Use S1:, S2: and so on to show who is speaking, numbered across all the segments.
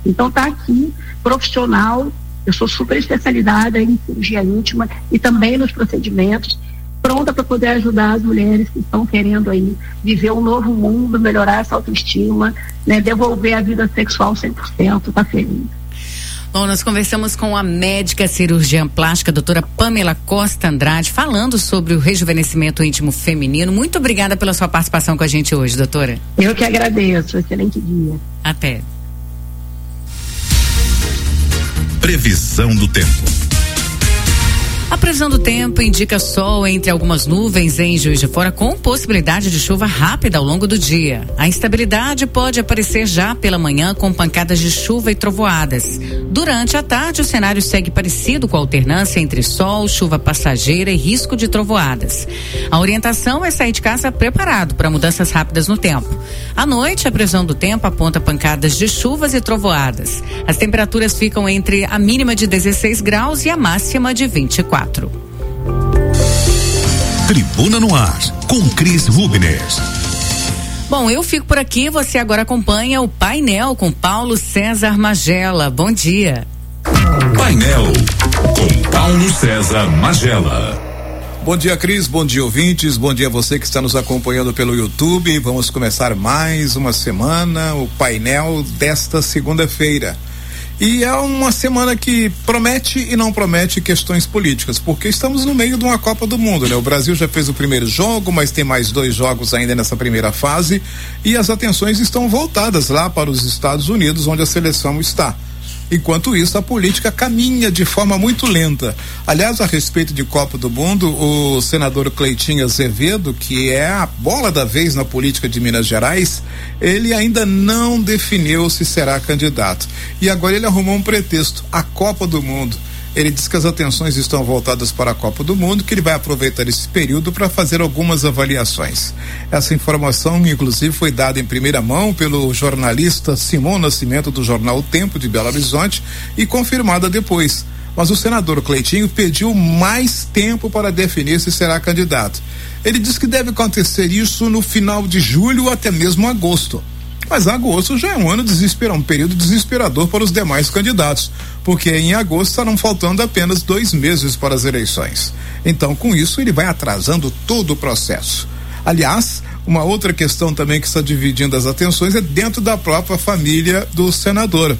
S1: Então está aqui, profissional, eu sou super especializada em cirurgia íntima e também nos procedimentos, pronta para poder ajudar as mulheres que estão querendo aí viver um novo mundo, melhorar essa autoestima, né, devolver a vida sexual 100%, tá feliz.
S2: Bom, nós conversamos com a médica cirurgiã plástica, doutora Pamela Costa Andrade, falando sobre o rejuvenescimento íntimo feminino. Muito obrigada pela sua participação com a gente hoje, doutora.
S1: Eu que agradeço, excelente dia.
S2: Até.
S3: Previsão do tempo.
S2: A previsão do tempo indica sol entre algumas nuvens em Juiz de Fora, com possibilidade de chuva rápida ao longo do dia. A instabilidade pode aparecer já pela manhã com pancadas de chuva e trovoadas. Durante a tarde, o cenário segue parecido com a alternância entre sol, chuva passageira e risco de trovoadas. A orientação é sair de casa preparado para mudanças rápidas no tempo. À noite, a previsão do tempo aponta pancadas de chuvas e trovoadas. As temperaturas ficam entre a mínima de 16 graus e a máxima de 24.
S3: Tribuna no Ar, com Cris Rubner.
S2: Bom, eu fico por aqui, você agora acompanha o Painel com Paulo César Magela. Bom dia.
S3: Painel com Paulo César Magela.
S4: Bom dia, Cris, bom dia, ouvintes, bom dia a você que está nos acompanhando pelo YouTube. Vamos começar mais uma semana, o painel desta segunda-feira. E é uma semana que promete e não promete questões políticas, porque estamos no meio de uma Copa do Mundo, né? O Brasil já fez o primeiro jogo, mas tem mais 2 jogos ainda nessa primeira fase, e as atenções estão voltadas lá para os Estados Unidos, onde a seleção está. Enquanto isso, a política caminha de forma muito lenta. Aliás, a respeito de Copa do Mundo, o senador Cleitinho Azevedo, que é a bola da vez na política de Minas Gerais, ele ainda não definiu se será candidato. E agora ele arrumou um pretexto, a Copa do Mundo. Ele diz que as atenções estão voltadas para a Copa do Mundo, que ele vai aproveitar esse período para fazer algumas avaliações. Essa informação, inclusive, foi dada em primeira mão pelo jornalista Simão Nascimento, do jornal O Tempo de Belo Horizonte, e confirmada depois. Mas o senador Cleitinho pediu mais tempo para definir se será candidato. Ele diz que deve acontecer isso no final de julho ou até mesmo agosto. Mas agosto já é um período desesperador para os demais candidatos, porque em agosto estarão faltando apenas 2 meses para as eleições. Então, com isso, ele vai atrasando todo o processo. Aliás, uma outra questão também que está dividindo as atenções é dentro da própria família do senador.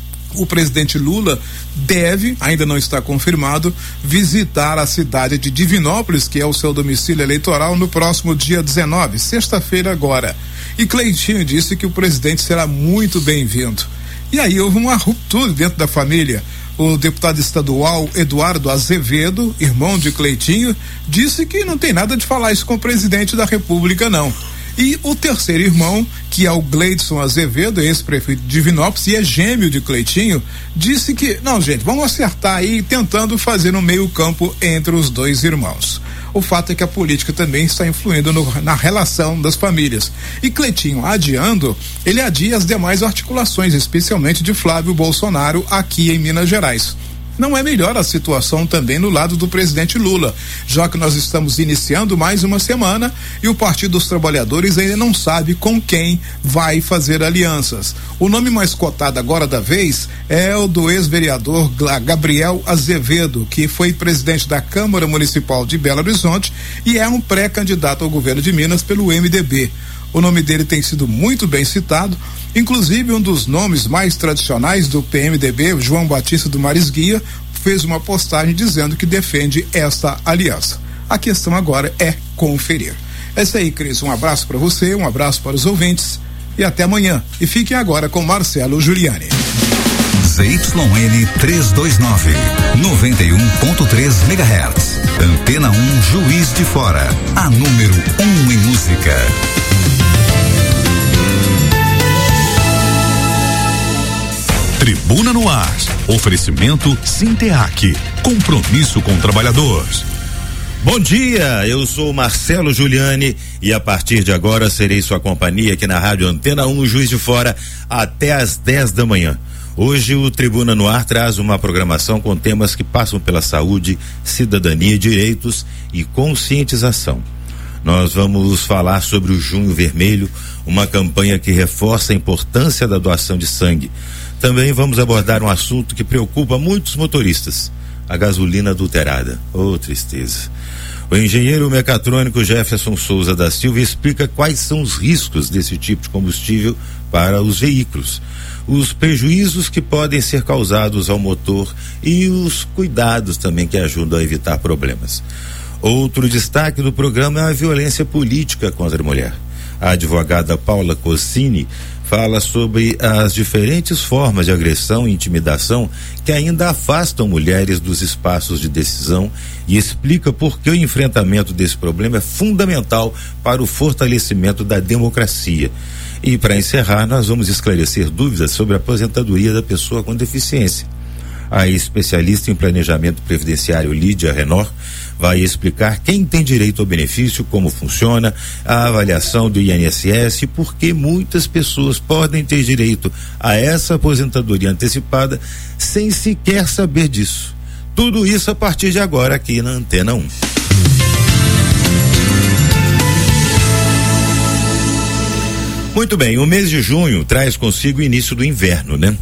S4: O presidente Lula deve, ainda não está confirmado, visitar a cidade de Divinópolis, que é o seu domicílio eleitoral, no próximo dia 19, sexta-feira agora. E Cleitinho disse que o presidente será muito bem-vindo. E aí houve uma ruptura dentro da família. O deputado estadual Eduardo Azevedo, irmão de Cleitinho, disse que não tem nada de falar isso com o presidente da República, não. E o terceiro irmão, que é o Gleidson Azevedo, ex-prefeito de Divinópolis e é gêmeo de Cleitinho, disse que, não, gente, vamos acertar aí, tentando fazer um meio campo entre os 2 irmãos. O fato é que a política também está influindo na relação das famílias. E Cleitinho adiando, ele adia as demais articulações, especialmente de Flávio Bolsonaro aqui em Minas Gerais. Não é melhor a situação também no lado do presidente Lula, já que nós estamos iniciando mais uma semana e o Partido dos Trabalhadores ainda não sabe com quem vai fazer alianças. O nome mais cotado agora da vez é o do ex-vereador Gabriel Azevedo, que foi presidente da Câmara Municipal de Belo Horizonte e é um pré-candidato ao governo de Minas pelo MDB. O nome dele tem sido muito bem citado, inclusive um dos nomes mais tradicionais do PMDB, João Batista do Marisguia, fez uma postagem dizendo que defende esta aliança. A questão agora é conferir. É isso aí, Cris, um abraço para você, um abraço para os ouvintes e até amanhã. E fiquem agora com Marcelo Giuliani.
S3: ZYN 329, 91.3 MHz. Antena 1 Juiz de Fora, a número 1 em música. Tribuna no Ar. Oferecimento Sinteac. Compromisso com o trabalhador.
S5: Bom dia, eu sou Marcelo Giuliani e a partir de agora serei sua companhia aqui na Rádio Antena 1 Juiz de Fora até às 10 da manhã. Hoje o Tribuna no Ar traz uma programação com temas que passam pela saúde, cidadania, direitos e conscientização. Nós vamos falar sobre o Junho Vermelho, uma campanha que reforça a importância da doação de sangue. Também vamos abordar um assunto que preocupa muitos motoristas: a gasolina adulterada. Oh, tristeza. O engenheiro mecatrônico Jefferson Souza da Silva explica quais são os riscos desse tipo de combustível para os veículos, os prejuízos que podem ser causados ao motor e os cuidados também que ajudam a evitar problemas. Outro destaque do programa é a violência política contra a mulher. A advogada Paula Cossini fala sobre as diferentes formas de agressão e intimidação que ainda afastam mulheres dos espaços de decisão e explica por que o enfrentamento desse problema é fundamental para o fortalecimento da democracia. E para encerrar, nós vamos esclarecer dúvidas sobre a aposentadoria da pessoa com deficiência. A especialista em planejamento previdenciário Lídia Renor vai explicar quem tem direito ao benefício, como funciona, a avaliação do INSS e por que muitas pessoas podem ter direito a essa aposentadoria antecipada sem sequer saber disso. Tudo isso a partir de agora aqui na Antena 1. Muito bem, o mês de junho traz consigo o início do inverno, né?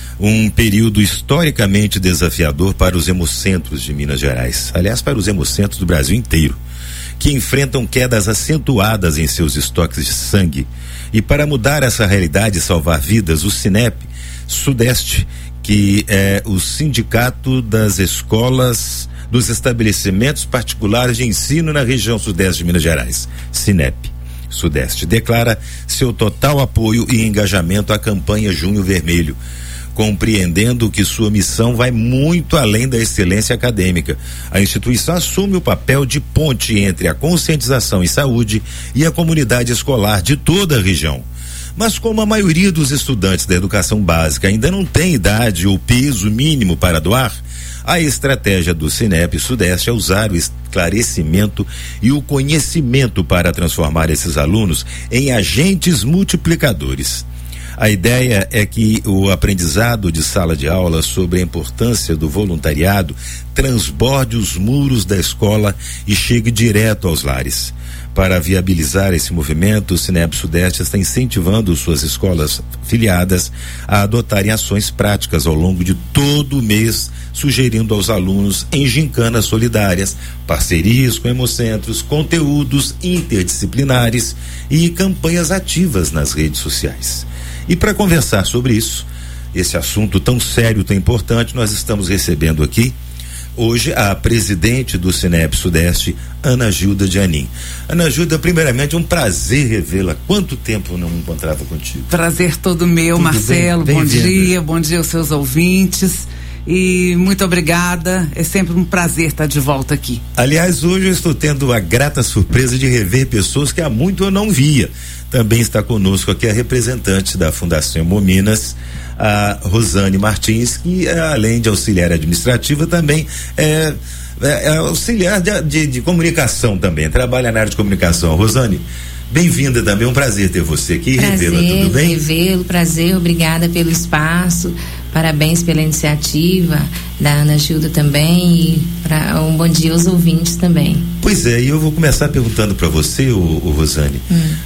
S5: Um período historicamente desafiador para os hemocentros de Minas Gerais, aliás, para os hemocentros do Brasil inteiro, que enfrentam quedas acentuadas em seus estoques de sangue. E para mudar essa realidade e salvar vidas, o Sinep Sudeste, que é o sindicato das escolas dos estabelecimentos particulares de ensino na região sudeste de Minas Gerais, Sinep Sudeste, declara seu total apoio e engajamento à campanha Junho Vermelho, compreendendo que sua missão vai muito além da excelência acadêmica. A instituição assume o papel de ponte entre a conscientização em saúde e a comunidade escolar de toda a região. Mas como a maioria dos estudantes da educação básica ainda não tem idade ou peso mínimo para doar, a estratégia do Sinep Sudeste é usar o esclarecimento e o conhecimento para transformar esses alunos em agentes multiplicadores. A ideia é que o aprendizado de sala de aula sobre a importância do voluntariado transborde os muros da escola e chegue direto aos lares. Para viabilizar esse movimento, o Sinep Sudeste está incentivando suas escolas filiadas a adotarem ações práticas ao longo de todo o mês, sugerindo aos alunos em gincanas solidárias, parcerias com hemocentros, conteúdos interdisciplinares e campanhas ativas nas redes sociais. E para conversar sobre isso, esse assunto tão sério, tão importante, nós estamos recebendo aqui hoje a presidente do Sinep Sudeste, Ana Gilda Gianin. Ana Gilda, primeiramente, um prazer revê-la. Quanto tempo eu não me encontrava contigo?
S6: Prazer todo meu, tudo Marcelo. Bom dia aos seus ouvintes. E muito obrigada, é sempre um prazer estar de volta aqui.
S5: Aliás, hoje eu estou tendo a grata surpresa de rever pessoas que há muito eu não via. Também está conosco aqui a representante da Fundação Hemominas, a Rosane Martins, que além de auxiliar administrativa também é auxiliar de comunicação também, trabalha na área de comunicação. Rosane, bem-vinda também, um prazer ter você aqui.
S7: Revê-la, tudo bem? Revê-lo, prazer, obrigada pelo espaço, parabéns pela iniciativa da Ana Gilda também e um bom dia aos ouvintes também.
S5: Pois é, e eu vou começar perguntando para você, o Rosane,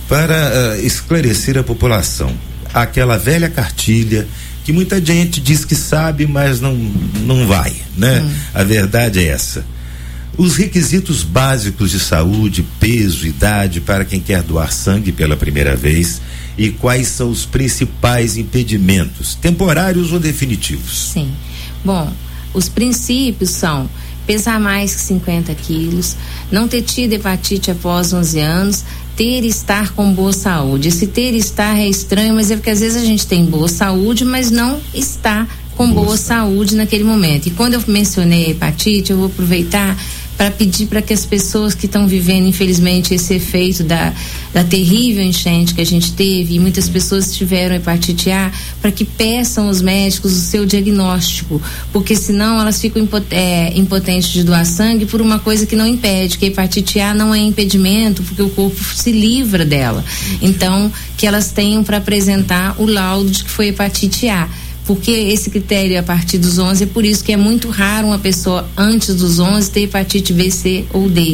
S5: para esclarecer a população, aquela velha cartilha que muita gente diz que sabe, mas não vai, né? A verdade é essa. Os requisitos básicos de saúde, peso, idade para quem quer doar sangue pela primeira vez e quais são os principais impedimentos, temporários ou definitivos?
S7: Sim. Bom, os princípios são pesar mais que 50 quilos, não ter tido hepatite após 11 anos, ter e estar com boa saúde. Esse ter e estar é estranho, mas é porque às vezes a gente tem boa saúde, mas não está com boa saúde naquele momento. E quando eu mencionei hepatite, eu vou aproveitar para pedir para que as pessoas que estão vivendo, infelizmente, esse efeito da terrível enchente que a gente teve, e muitas pessoas tiveram hepatite A, para que peçam aos médicos o seu diagnóstico, porque senão elas ficam impotentes de doar sangue por uma coisa que não impede, que a hepatite A não é impedimento, porque o corpo se livra dela. Então, que elas tenham para apresentar o laudo de que foi hepatite A. Porque esse critério é a partir dos 11, é por isso que é muito raro uma pessoa antes dos 11 ter hepatite B, C ou D.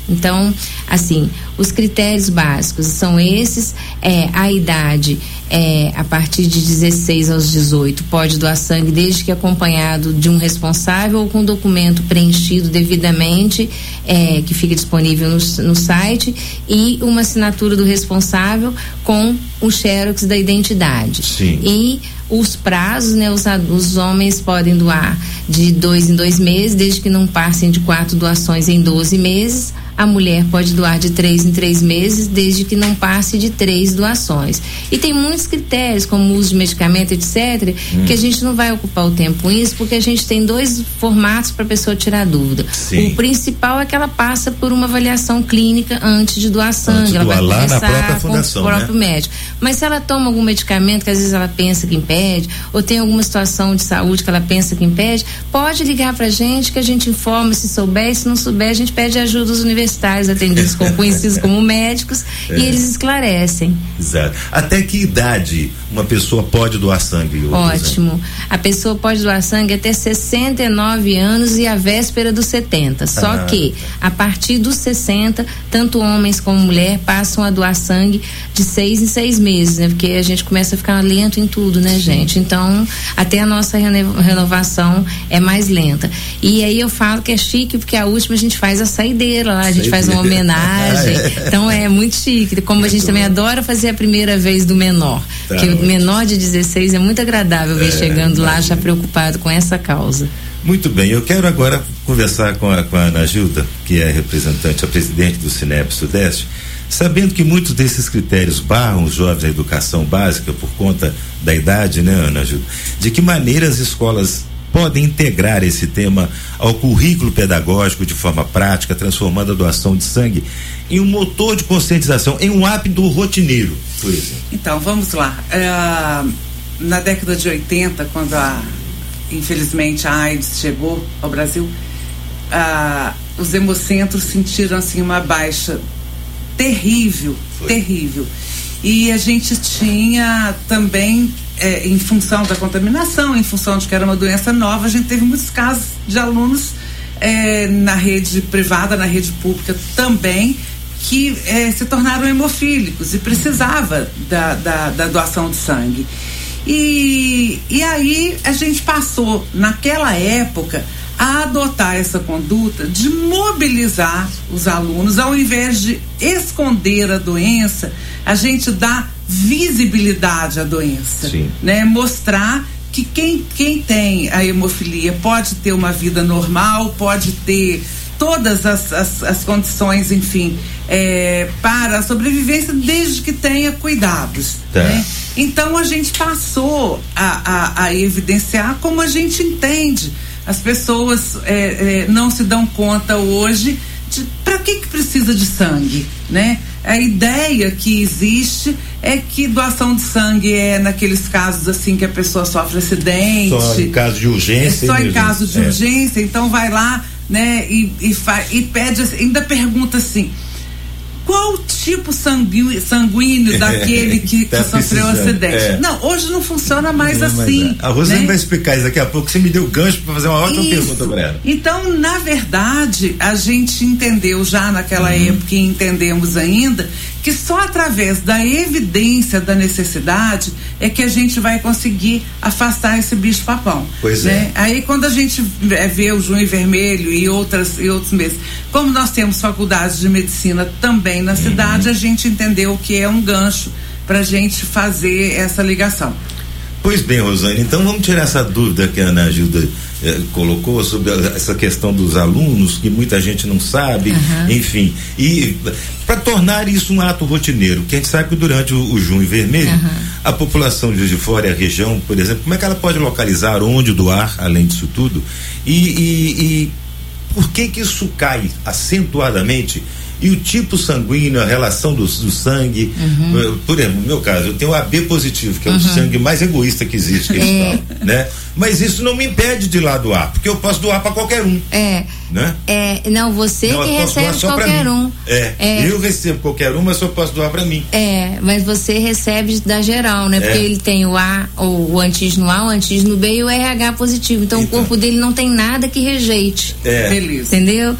S7: Então, assim, os critérios básicos são esses, a idade a partir de 16 aos 18 pode doar sangue, desde que acompanhado de um responsável ou com documento preenchido devidamente, que fica disponível no site, e uma assinatura do responsável com o xerox da identidade.
S5: Sim.
S7: E os prazos, né, os homens podem doar de 2 em 2 meses, desde que não passem de 4 doações em 12 meses. A mulher pode doar de 3 em 3 meses, desde que não passe de 3 doações. E tem muitos critérios, como o uso de medicamento, etc., que a gente não vai ocupar o tempo com isso, porque a gente tem 2 formatos para a pessoa tirar dúvida.
S5: Sim.
S7: O principal é que ela passa por uma avaliação clínica antes de doar sangue. Ela vai
S5: lá na própria
S7: conversar com
S5: fundação,
S7: o próprio médico. Mas se ela toma algum medicamento que às vezes ela pensa que impede, ou tem alguma situação de saúde que ela pensa que impede, pode ligar pra gente, que a gente informa se souber, e se não souber a gente pede ajuda aos universitários atendidos conhecidos como médicos, e eles esclarecem.
S5: Exato. Até que idade uma pessoa pode doar sangue?
S7: Ótimo. A pessoa pode doar sangue até 69 anos e a véspera dos 70. Só que a partir dos 60, tanto homens como mulher passam a doar sangue de 6 em 6 meses, né? Porque a gente começa a ficar lento em tudo, né, gente? Então, até a nossa renovação é mais lenta. E aí eu falo que é chique, porque a última a gente faz a saideira lá, a gente faz uma homenagem. Então é muito chique. Como a gente também adora fazer a primeira vez do menor. Porque o menor de 16 é muito agradável ver chegando lá já preocupado com essa causa.
S5: Muito bem, eu quero agora conversar com a Ana Gilda, que é representante, a presidente do Cinep Sudeste, sabendo que muitos desses critérios barram os jovens à educação básica por conta da idade, né, Ana Gilda? De que maneira as escolas podem integrar esse tema ao currículo pedagógico de forma prática, transformando a doação de sangue em um motor de conscientização, em um hábito rotineiro, por exemplo?
S6: Então, vamos lá. Na década de 80, quando infelizmente a AIDS chegou ao Brasil, os hemocentros sentiram assim uma baixa terrível. E a gente tinha também, em função da contaminação, em função de que era uma doença nova, a gente teve muitos casos de alunos na rede privada, na rede pública também, que se tornaram hemofílicos e precisava da doação de sangue. E aí a gente passou, naquela época, a adotar essa conduta de mobilizar os alunos, ao invés de esconder a doença, a gente dá visibilidade à doença, né? Mostrar que quem tem a hemofilia pode ter uma vida normal, pode ter todas as condições, enfim, para a sobrevivência, desde que tenha cuidados, né? Então a gente passou a evidenciar como a gente entende. As pessoas não se dão conta hoje de para que precisa de sangue, né? A ideia que existe é que doação de sangue é naqueles casos assim que a pessoa sofre acidente.
S5: Só em caso de urgência.
S6: Só em caso de urgência, então vai lá, né? E pede, ainda pergunta assim: qual tipo sanguíneo daquele que sofreu o acidente? Não, hoje não funciona mais assim.
S5: A Rosane vai explicar isso daqui a pouco. Você me deu gancho para fazer uma ótima pergunta para ela.
S6: Então, na verdade, a gente entendeu já naquela época, e entendemos ainda, que só através da evidência da necessidade é que a gente vai conseguir afastar esse bicho papão.
S5: Pois
S6: né? Aí quando a gente vê o Junho Vermelho e outros meses, como nós temos faculdades de medicina também na cidade, a gente entendeu que é um gancho para a gente fazer essa ligação.
S5: Pois bem, Rosane, então vamos tirar essa dúvida que a Ana Gilda colocou sobre essa questão dos alunos, que muita gente não sabe, enfim, e para tornar isso um ato rotineiro, que a gente sabe que durante o Junho Vermelho, a população de Juiz de Fora e a região, por exemplo, como é que ela pode localizar onde doar, além disso tudo, e por que isso cai acentuadamente? E o tipo sanguíneo, a relação do sangue, por exemplo, no meu caso, eu tenho o AB positivo, que é o sangue mais egoísta que existe, que eles falam, né? Mas isso não me impede de ir lá doar, porque eu posso doar para qualquer um. Né?
S7: Não, você que recebe qualquer um.
S5: Eu recebo qualquer um, mas só posso doar para mim.
S7: Mas você recebe da geral, né? Porque ele tem o A, o antígeno A, o antígeno B e o RH positivo. Então o corpo dele não tem nada que rejeite.
S6: Beleza.
S7: Entendeu?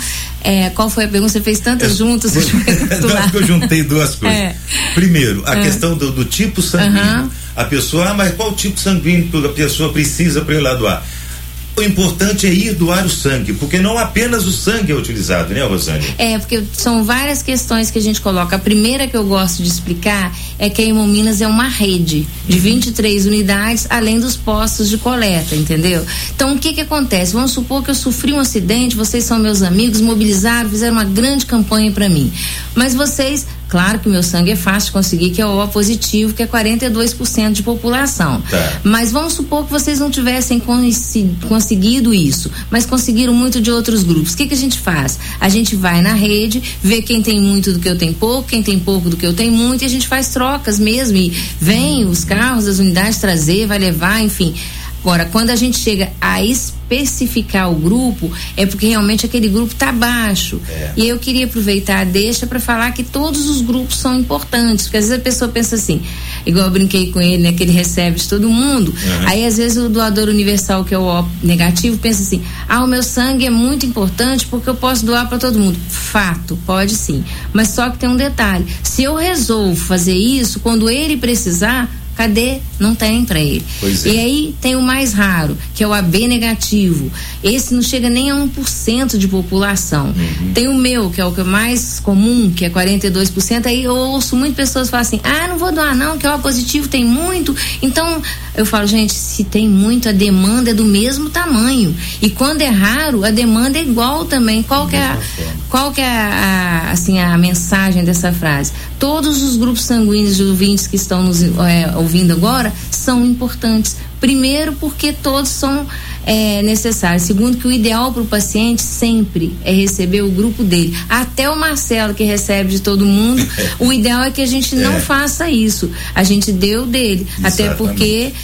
S7: Qual foi a pergunta? Você fez tantas juntas.
S5: Eu juntei duas coisas. Primeiro, a questão do tipo sanguíneo. A pessoa, mas qual tipo sanguíneo a pessoa precisa para ir lá doar? O importante é ir doar o sangue, porque não apenas o sangue é utilizado, né, Rosane?
S7: Porque são várias questões que a gente coloca. A primeira que eu gosto de explicar é que a Hemominas é uma rede de 23 unidades, além dos postos de coleta, entendeu? Então, o que acontece? Vamos supor que eu sofri um acidente, vocês são meus amigos, mobilizaram, fizeram uma grande campanha para mim. Mas vocês... Claro que meu sangue é fácil de conseguir, que é o O positivo, que é 42% de população. Tá. Mas vamos supor que vocês não tivessem conseguido isso, mas conseguiram muito de outros grupos. O que a gente faz? A gente vai na rede, vê quem tem muito do que eu tenho pouco, quem tem pouco do que eu tenho muito, e a gente faz trocas mesmo. E vem os carros das unidades trazer, vai levar, enfim. Agora, quando a gente chega a especificar o grupo, é porque realmente aquele grupo está baixo. E eu queria aproveitar a deixa para falar que todos os grupos são importantes, porque às vezes a pessoa pensa assim, igual eu brinquei com ele, né, que ele recebe de todo mundo. Aí às vezes o doador universal, que é o O negativo, pensa assim, o meu sangue é muito importante porque eu posso doar para todo mundo. Fato, pode sim, mas só que tem um detalhe, se eu resolvo fazer isso, quando ele precisar, cadê? Não tem para ele. E aí tem o mais raro, que é o AB negativo. Esse não chega nem a 1% de população. Tem o meu, que é o que é mais comum, que é 42%. Aí eu ouço muitas pessoas falar assim, não vou doar não, que o O positivo tem muito. Então eu falo, gente, se tem muito, a demanda é do mesmo tamanho. E quando é raro, a demanda é igual também. Qual que é a mensagem dessa frase? Todos os grupos sanguíneos de ouvintes que estão nos ouvindo agora são importantes. Primeiro, porque todos são necessários. Segundo, que o ideal para o paciente sempre é receber o grupo dele. Até o Marcelo, que recebe de todo mundo, o ideal é que a gente não faça isso. A gente deu dele. Exatamente. Até porque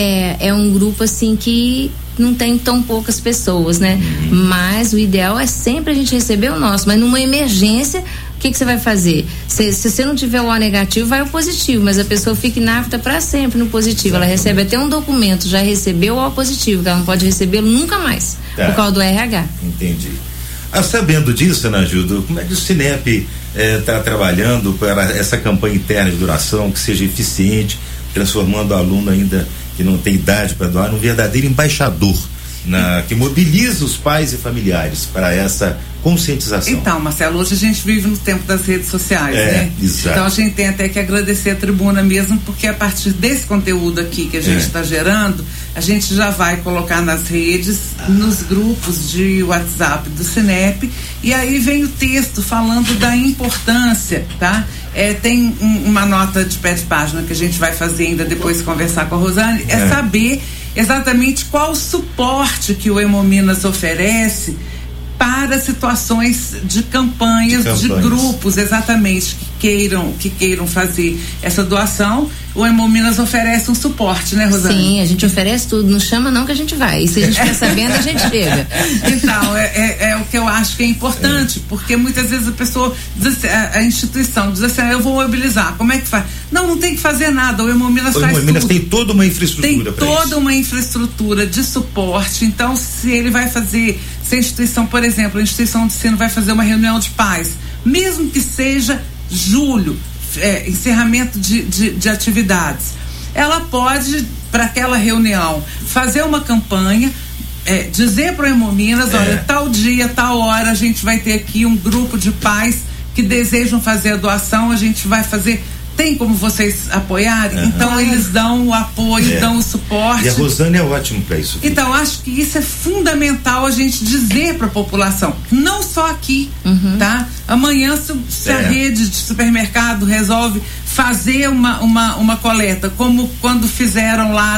S7: é um grupo assim que não tem tão poucas pessoas, né? Mas o ideal é sempre a gente receber o nosso. Mas numa emergência, o que você vai fazer? Se você não tiver o O negativo, vai o positivo, mas a pessoa fica inapta para sempre no positivo. Ela recebe até um documento, já recebeu o O positivo, que ela não pode recebê-lo nunca mais, por causa do RH.
S5: Entendi. Sabendo disso, Ana Gilda, como é que o Sinep está trabalhando para essa campanha interna de doação que seja eficiente, transformando o aluno ainda que não tem idade para doar num verdadeiro embaixador, que mobiliza os pais e familiares para essa conscientização? Então,
S6: Marcelo, hoje a gente vive no tempo das redes sociais, né?
S5: Exato.
S6: Então a gente tem até que agradecer a tribuna mesmo, porque a partir desse conteúdo aqui que a gente está gerando, a gente já vai colocar nas redes, nos grupos de WhatsApp do Sinep, e aí vem o texto falando da importância, tá? Tem uma nota de pé de página que a gente vai fazer ainda depois de conversar com a Rosane, saber exatamente qual o suporte que o Hemominas oferece para situações de campanhas, de grupos, exatamente, que queiram fazer essa doação. O Hemominas oferece um suporte, né, Rosane?
S7: Sim, a gente oferece tudo, não chama não que a gente vai, e se a gente ficar sabendo, a gente chega.
S6: Então, é o que eu acho que é importante, porque muitas vezes a pessoa diz assim, a instituição diz assim, eu vou mobilizar, como é que faz? Não tem que fazer nada, o Hemominas faz tudo. O Hemominas
S5: tem toda uma infraestrutura
S6: para isso. Tem toda uma infraestrutura de suporte, então se ele vai fazer, se a instituição, por exemplo, a instituição de ensino vai fazer uma reunião de pais, mesmo que seja julho, encerramento de atividades, ela pode, para aquela reunião, fazer uma campanha, dizer para o Hemominas, olha, tal dia, tal hora, a gente vai ter aqui um grupo de pais que desejam fazer a doação, a gente vai fazer. Tem como vocês apoiarem? Então eles dão o apoio, dão o suporte.
S5: E a Rosane é ótimo para isso.
S6: Então acho que isso é fundamental a gente dizer para a população, não só aqui, tá? Amanhã se a rede de supermercado resolve fazer uma coleta, como quando fizeram lá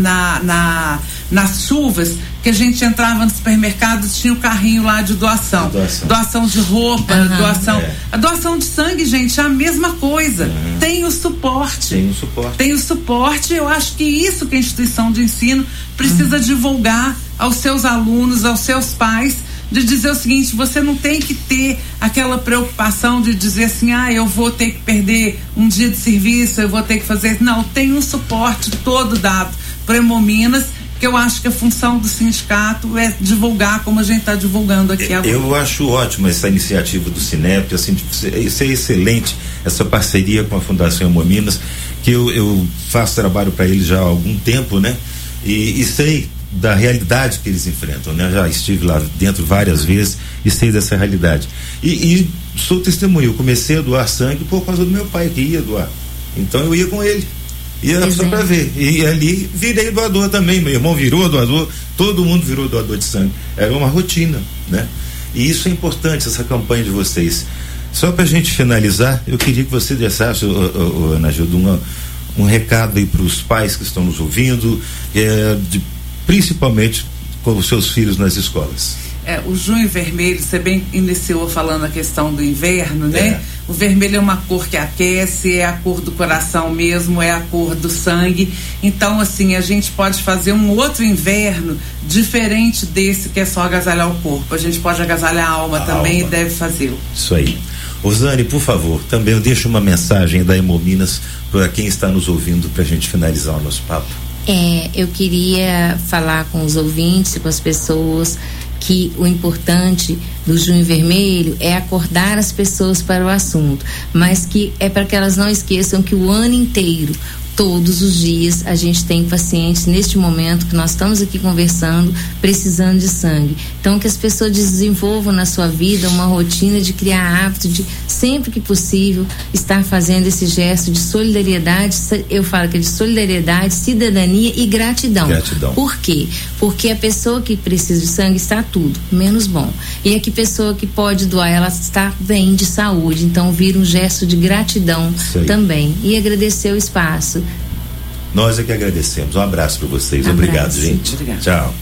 S6: nas chuvas, que a gente entrava no supermercado, tinha o carrinho lá de doação de roupa, a doação de sangue, gente, é a mesma coisa. Tem o suporte, eu acho que isso que a instituição de ensino precisa divulgar aos seus alunos, aos seus pais, de dizer o seguinte, você não tem que ter aquela preocupação de dizer assim, eu vou ter que perder um dia de serviço, eu vou ter que fazer, não, tem um suporte todo dado para Hemominas, porque eu acho que a função do sindicato é divulgar como a gente está divulgando aqui agora.
S5: Eu acho ótima essa iniciativa do Sinep, assim, isso é excelente, essa parceria com a Fundação Hemominas, que eu faço trabalho para eles já há algum tempo, né? E sei da realidade que eles enfrentam, né? Já estive lá dentro várias vezes e sei dessa realidade. E sou testemunho, eu comecei a doar sangue por causa do meu pai que ia doar. Então eu ia com ele. Ia só para ver. E ali virei doador também. Meu irmão virou doador, todo mundo virou doador de sangue. Era uma rotina, né? E isso é importante, essa campanha de vocês. Só pra gente finalizar, eu queria que você deixasse, Ana Gilda, um recado aí para os pais que estão nos ouvindo, principalmente com os seus filhos nas escolas.
S6: O junho vermelho, você bem iniciou falando a questão do inverno, né? O vermelho é uma cor que aquece, é a cor do coração mesmo, é a cor do sangue. Então, assim, a gente pode fazer um outro inverno diferente desse que é só agasalhar o corpo. A gente pode agasalhar a alma também e deve fazê-lo.
S5: Isso aí. Rosane, por favor, também eu deixo uma mensagem da Hemominas para quem está nos ouvindo para a gente finalizar o nosso papo.
S7: Eu queria falar com os ouvintes e com as pessoas que o importante do Junho Vermelho é acordar as pessoas para o assunto, mas que é para que elas não esqueçam que o ano inteiro, todos os dias, a gente tem pacientes neste momento que nós estamos aqui conversando, precisando de sangue. Então, que as pessoas desenvolvam na sua vida uma rotina de criar hábito de, sempre que possível, estar fazendo esse gesto de solidariedade. Eu falo que é de solidariedade, cidadania e gratidão. Por quê? Porque a pessoa que precisa de sangue está tudo, menos bom. E a pessoa que pode doar, ela está bem de saúde. Então, vira um gesto de gratidão também. E agradecer o espaço.
S5: Nós é que agradecemos. Um abraço para vocês. Obrigado, gente.
S6: Obrigado.
S5: Tchau.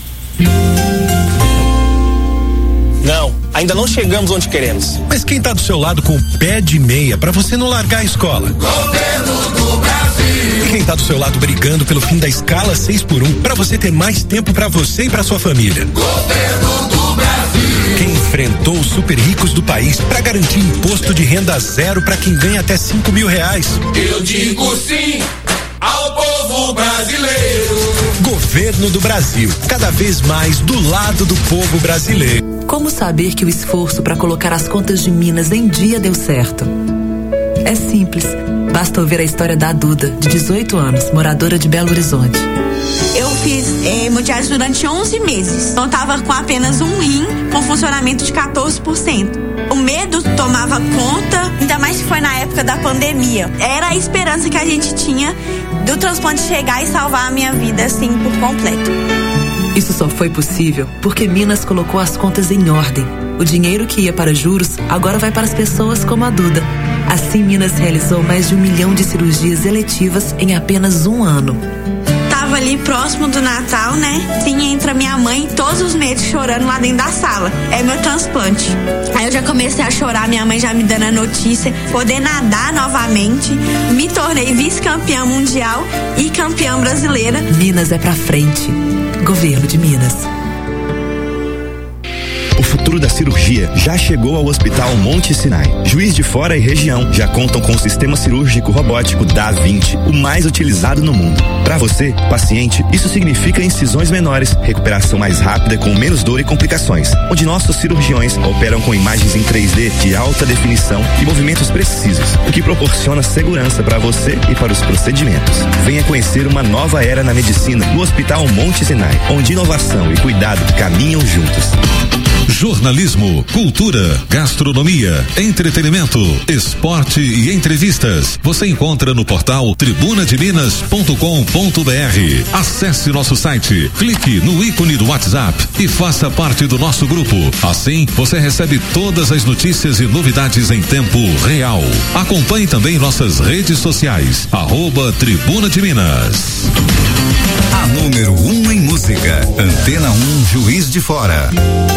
S8: Não, ainda não chegamos onde queremos.
S9: Mas quem tá do seu lado com o pé de meia pra você não largar a escola?
S10: Governo do Brasil.
S9: E quem tá do seu lado brigando pelo fim da escala 6x1 pra você ter mais tempo pra você e pra sua família?
S10: Governo do Brasil.
S9: Quem enfrentou os super ricos do país pra garantir imposto de renda zero pra quem ganha até R$5.000?
S10: Eu digo sim ao povo brasileiro.
S9: Governo do Brasil, cada vez mais do lado do povo brasileiro.
S11: Como saber que o esforço para colocar as contas de Minas em dia deu certo? É simples, basta ouvir a história da Duda, de 18 anos, moradora de Belo Horizonte.
S12: Eu fiz hemodiálise durante 11 meses. Eu tava com apenas um rim com funcionamento de 14%. O medo tomava conta, ainda mais que foi na época da pandemia. Era a esperança que a gente tinha do transplante chegar e salvar a minha vida, assim, por completo.
S11: Isso só foi possível porque Minas colocou as contas em ordem. O dinheiro que ia para juros agora vai para as pessoas como a Duda. Assim, Minas realizou mais de 1 milhão de cirurgias eletivas em apenas um ano.
S12: Tava ali próximo do Natal, né? Sim, entra minha mãe todos os meses chorando lá dentro da sala. É meu transplante. Aí eu já comecei a chorar, minha mãe já me dando a notícia, poder nadar novamente. Me tornei vice-campeã mundial e campeã brasileira.
S11: Minas é pra frente. Governo de Minas.
S13: O futuro da cirurgia já chegou ao Hospital Monte Sinai. Juiz de Fora e região já contam com o sistema cirúrgico robótico Da-Vinci, o mais utilizado no mundo. Para você, paciente, isso significa incisões menores, recuperação mais rápida com menos dor e complicações, onde nossos cirurgiões operam com imagens em 3D de alta definição e movimentos precisos, o que proporciona segurança para você e para os procedimentos. Venha conhecer uma nova era na medicina no Hospital Monte Sinai, onde inovação e cuidado caminham juntos.
S3: Jornalismo, cultura, gastronomia, entretenimento, esporte e entrevistas. Você encontra no portal tribunademinas.com.br. Acesse nosso site, clique no ícone do WhatsApp e faça parte do nosso grupo. Assim, você recebe todas as notícias e novidades em tempo real. Acompanhe também nossas redes sociais, @Tribuna de Minas.
S14: A número 1 em música, Antena 1 Juiz de Fora.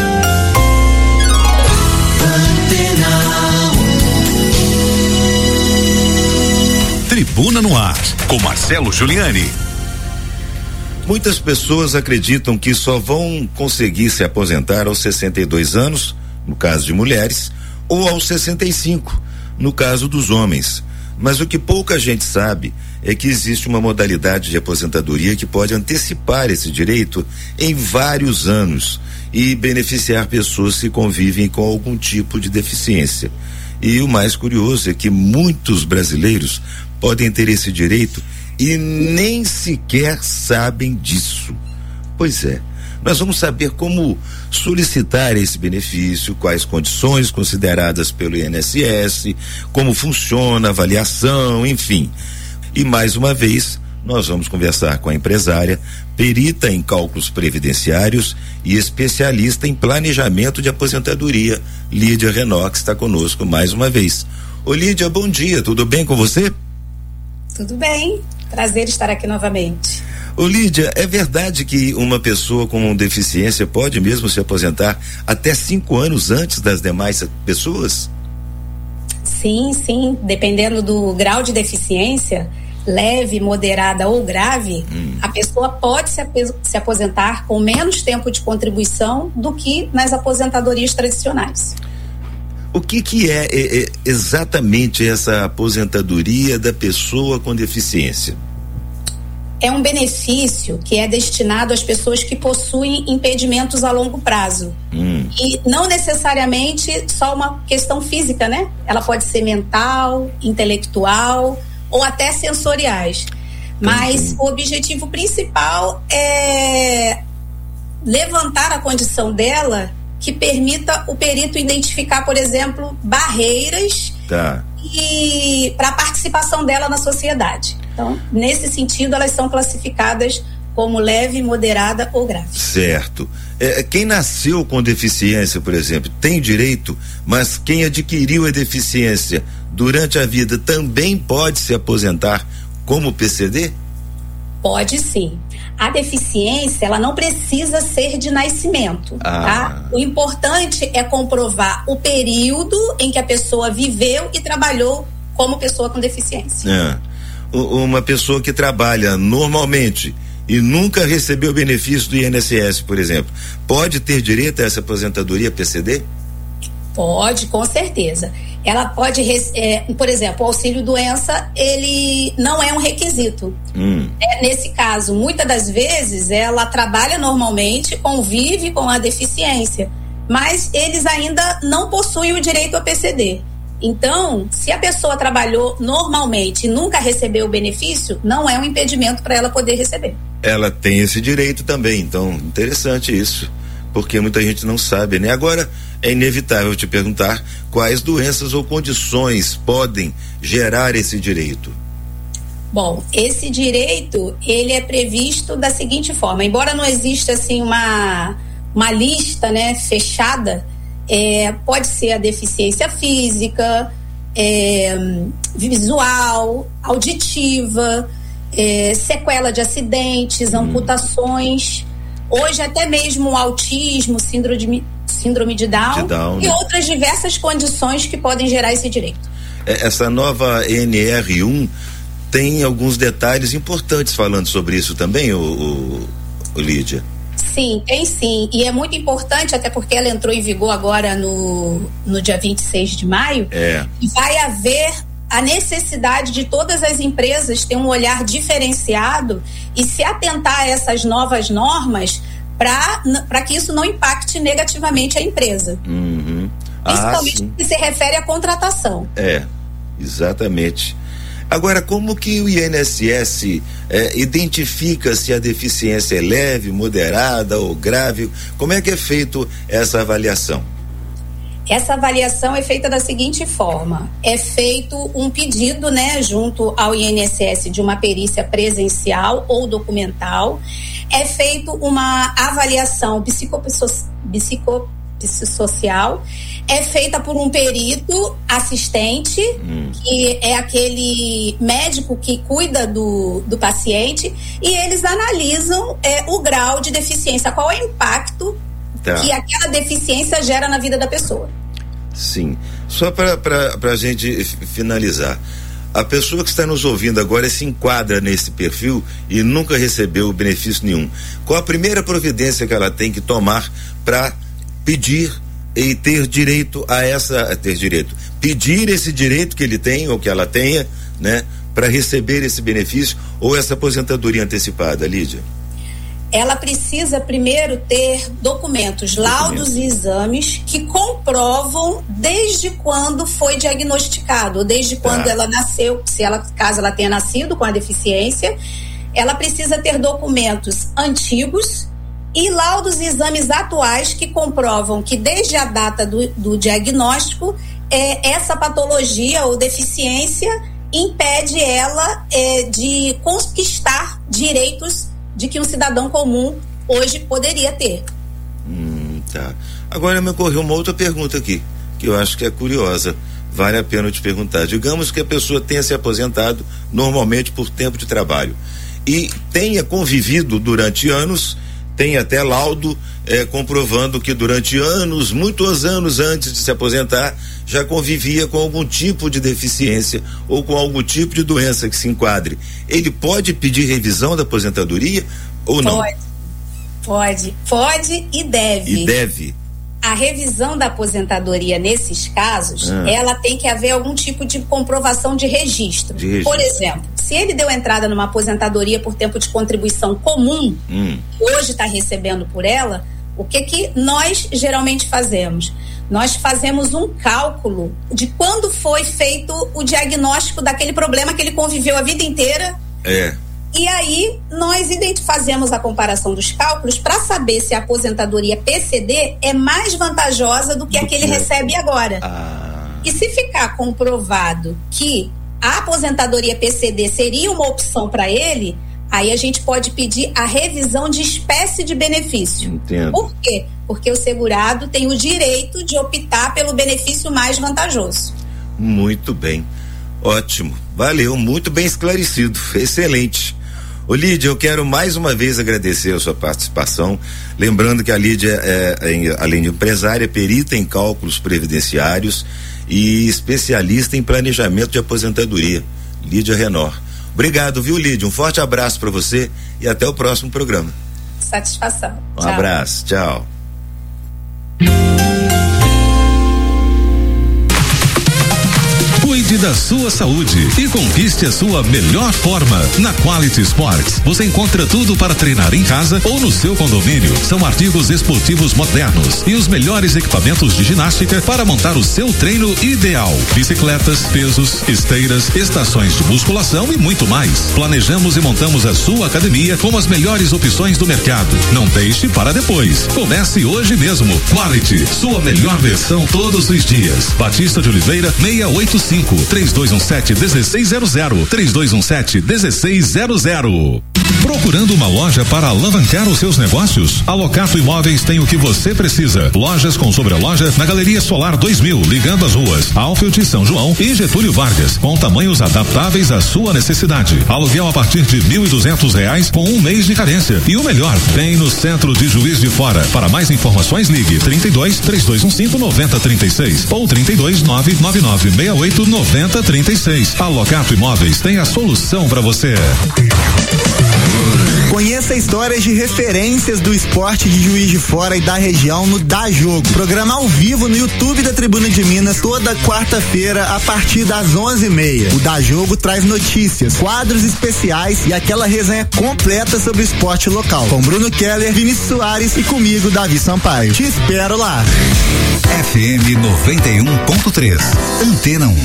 S14: Tribuna no Ar, com Marcelo Giuliani.
S5: Muitas pessoas acreditam que só vão conseguir se aposentar aos 62 anos, no caso de mulheres, ou aos 65, no caso dos homens. Mas o que pouca gente sabe é que existe uma modalidade de aposentadoria que pode antecipar esse direito em vários anos e beneficiar pessoas que convivem com algum tipo de deficiência. E o mais curioso é que muitos brasileiros podem ter esse direito e nem sequer sabem disso. Pois é, nós vamos saber como solicitar esse benefício, quais condições consideradas pelo INSS, como funciona a avaliação, enfim. E mais uma vez, nós vamos conversar com a empresária, perita em cálculos previdenciários e especialista em planejamento de aposentadoria, Lídia Renó, que está conosco mais uma vez. Ô Lídia, bom dia, tudo bem com você?
S15: Tudo bem, prazer estar aqui novamente.
S5: Ô Lídia, é verdade que uma pessoa com deficiência pode mesmo se aposentar até 5 anos antes das demais pessoas?
S15: Sim, dependendo do grau de deficiência, leve, moderada ou grave, a pessoa pode se aposentar com menos tempo de contribuição do que nas aposentadorias tradicionais.
S5: O que é exatamente essa aposentadoria da pessoa com deficiência?
S15: É um benefício que é destinado às pessoas que possuem impedimentos a longo prazo. E não necessariamente só uma questão física, né? Ela pode ser mental, intelectual ou até sensoriais. Mas o objetivo principal é levantar a condição dela que permita o perito identificar, por exemplo, barreiras e para a participação dela na sociedade. Então, nesse sentido, elas são classificadas como leve, moderada ou grave.
S5: Certo. Quem nasceu com deficiência, por exemplo, tem direito, mas quem adquiriu a deficiência durante a vida também pode se aposentar como PCD?
S15: Pode sim. A deficiência, ela não precisa ser de nascimento, tá? O importante é comprovar o período em que a pessoa viveu e trabalhou como pessoa com deficiência.
S5: Uma pessoa que trabalha normalmente e nunca recebeu benefício do INSS, por exemplo, pode ter direito a essa aposentadoria PCD?
S15: Pode, com certeza. Ela pode, por exemplo, o auxílio-doença, ele não é um requisito. Nesse caso, muitas das vezes, ela trabalha normalmente, convive com a deficiência, mas eles ainda não possuem o direito a PCD. Então, se a pessoa trabalhou normalmente e nunca recebeu o benefício, não é um impedimento para ela poder receber.
S5: Ela tem esse direito também, então, interessante isso, porque muita gente não sabe, né? Agora, é inevitável te perguntar quais doenças ou condições podem gerar esse direito.
S15: Bom, esse direito, ele é previsto da seguinte forma, embora não exista assim uma lista, né, fechada, pode ser a deficiência física, visual, auditiva, sequela de acidentes, amputações, hoje até mesmo o autismo, síndrome de Down, e outras diversas condições que podem gerar esse direito.
S5: Essa nova NR1 tem alguns detalhes importantes falando sobre isso também, Lídia?
S15: Sim, tem sim, e é muito importante, até porque ela entrou em vigor agora no dia 26 de maio, e vai haver a necessidade de todas as empresas ter um olhar diferenciado e se atentar a essas novas normas para que isso não impacte negativamente a empresa. Principalmente no que se refere à contratação.
S5: Exatamente. Agora, como que o INSS identifica se a deficiência é leve, moderada ou grave? Como é que é feito essa avaliação?
S15: Essa avaliação é feita da seguinte forma: é feito um pedido, né, junto ao INSS de uma perícia presencial ou documental, é feito uma avaliação psicossocial, é feita por um perito assistente, que é aquele médico que cuida do paciente, e eles analisam o grau de deficiência, qual é o impacto que aquela deficiência gera na vida da pessoa.
S5: Sim, só para a gente finalizar, a pessoa que está nos ouvindo agora se enquadra nesse perfil e nunca recebeu benefício nenhum. Qual a primeira providência que ela tem que tomar para pedir e ter direito a pedir esse direito que ele tem ou que ela tenha né, para receber esse benefício ou essa aposentadoria antecipada, Lídia?
S15: Ela precisa primeiro ter documentos, laudos e exames que comprovam desde quando foi diagnosticado, ou desde quando ela nasceu, caso ela tenha nascido com a deficiência. Ela precisa ter documentos antigos e laudos e exames atuais que comprovam que desde a data do diagnóstico, essa patologia ou deficiência impede ela de conquistar direitos de que um cidadão comum hoje poderia ter.
S5: Tá. Agora me ocorreu uma outra pergunta aqui, que eu acho que é curiosa. Vale a pena eu te perguntar. Digamos que a pessoa tenha se aposentado normalmente por tempo de trabalho e tenha convivido durante anos, tem até laudo comprovando que durante anos, muitos anos antes de se aposentar, já convivia com algum tipo de deficiência ou com algum tipo de doença que se enquadre. Ele pode pedir revisão da aposentadoria ou não?
S15: Pode e deve.
S5: E deve.
S15: A revisão da aposentadoria nesses casos, ela tem que haver algum tipo de comprovação de registro. Por exemplo, se ele deu entrada numa aposentadoria por tempo de contribuição comum, hoje está recebendo por ela, o que nós geralmente fazemos? Nós fazemos um cálculo de quando foi feito o diagnóstico daquele problema que ele conviveu a vida inteira. E aí nós fazemos a comparação dos cálculos para saber se a aposentadoria PCD é mais vantajosa do que a que ele recebe agora. E se ficar comprovado que a aposentadoria PCD seria uma opção para ele, aí a gente pode pedir a revisão de espécie de benefício.
S5: Entendo.
S15: Por quê? Porque o segurado tem o direito de optar pelo benefício mais vantajoso.
S5: Muito bem. Ótimo. Valeu, muito bem esclarecido. Excelente. Ô Lídia, eu quero mais uma vez agradecer a sua participação, lembrando que a Lídia além de empresária, perita em cálculos previdenciários e especialista em planejamento de aposentadoria. Lídia Renor. Obrigado, viu, Lídia? Um forte abraço para você e até o próximo programa.
S15: Satisfação.
S5: Um abraço, tchau.
S3: Cuide da sua saúde e conquiste a sua melhor forma. Na Quality Sports, você encontra tudo para treinar em casa ou no seu condomínio. São artigos esportivos modernos e os melhores equipamentos de ginástica para montar o seu treino ideal. Bicicletas, pesos, esteiras, estações de musculação e muito mais. Planejamos e montamos a sua academia com as melhores opções do mercado. Não deixe para depois. Comece hoje mesmo. Quality, sua melhor versão todos os dias. Batista de Oliveira, 685. 3217-1600. 3217-1600. Procurando uma loja para alavancar os seus negócios? A Locato Imóveis tem o que você precisa. Lojas com sobreloja na Galeria Solar 2000, ligando as ruas Alfield, São João e Getúlio Vargas, com tamanhos adaptáveis à sua necessidade. Aluguel a partir de R$1.200 com um mês de carência. E o melhor, bem no centro de Juiz de Fora. Para mais informações, ligue 32-3215-9036 ou 32-99968-9036. A Locato Imóveis tem a solução para você.
S16: Conheça histórias de referências do esporte de Juiz de Fora e da região no Dá Jogo. Programa ao vivo no YouTube da Tribuna de Minas toda quarta-feira a partir das 11h30. O Dá Jogo traz notícias, quadros especiais e aquela resenha completa sobre o esporte local. Com Bruno Keller, Vinícius Soares e comigo, Davi Sampaio. Te espero lá.
S14: FM 91.3. Antena 1.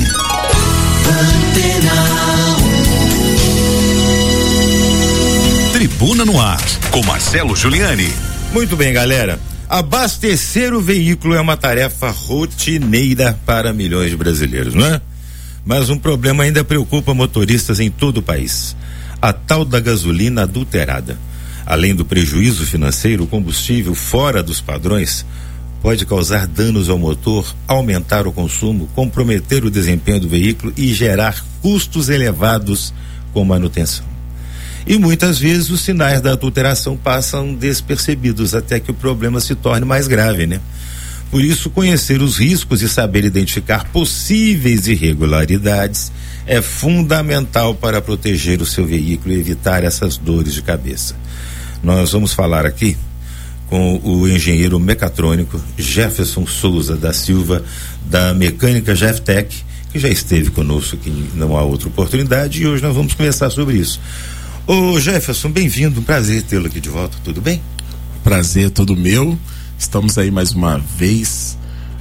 S14: Tribuna no Ar, com Marcelo Giuliani.
S5: Muito bem, galera. Abastecer o veículo é uma tarefa rotineira para milhões de brasileiros, não é? Mas um problema ainda preocupa motoristas em todo o país: a tal da gasolina adulterada. Além do prejuízo financeiro, o combustível fora dos padrões pode causar danos ao motor, aumentar o consumo, comprometer o desempenho do veículo e gerar custos elevados com manutenção. E muitas vezes os sinais da adulteração passam despercebidos até que o problema se torne mais grave, né? Por isso, conhecer os riscos e saber identificar possíveis irregularidades é fundamental para proteger o seu veículo e evitar essas dores de cabeça. Nós vamos falar aqui com o engenheiro mecatrônico Jefferson Souza da Silva, da Mecânica Jeftec, que já esteve conosco aqui, não há outra oportunidade, e hoje nós vamos conversar sobre isso. Ô Jefferson, bem-vindo, um prazer tê-lo aqui de volta, tudo bem?
S17: Prazer todo meu, estamos aí mais uma vez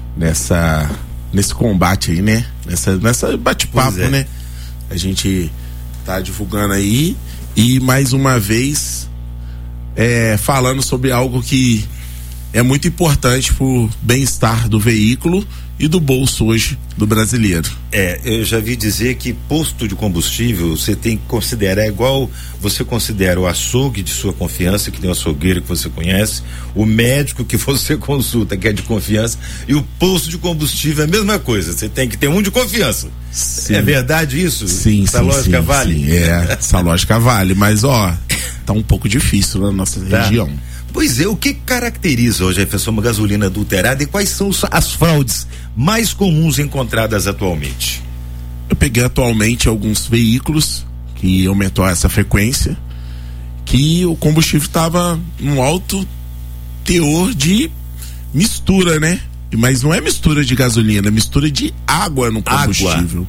S17: nesse combate aí, né? Nessa bate-papo, né? A gente tá divulgando aí e mais uma vez falando sobre algo que é muito importante pro bem-estar do veículo e do bolso hoje do brasileiro.
S5: Eu já vi dizer que posto de combustível você tem que considerar igual você considera o açougue de sua confiança, que tem o açougueiro que você conhece, o médico que você consulta, que é de confiança, e o posto de combustível é a mesma coisa, você tem que ter um de confiança. Sim. É verdade isso?
S17: Sim,
S5: essa lógica vale?
S17: Sim, essa lógica vale, mas tá um pouco difícil na nossa região.
S5: Pois é, o que caracteriza hoje, Jefferson, uma gasolina adulterada e quais são as fraudes mais comuns encontradas atualmente?
S17: Eu peguei atualmente alguns veículos que aumentou essa frequência, que o combustível estava num alto teor de mistura, né? Mas não é mistura de gasolina, é mistura de água no combustível.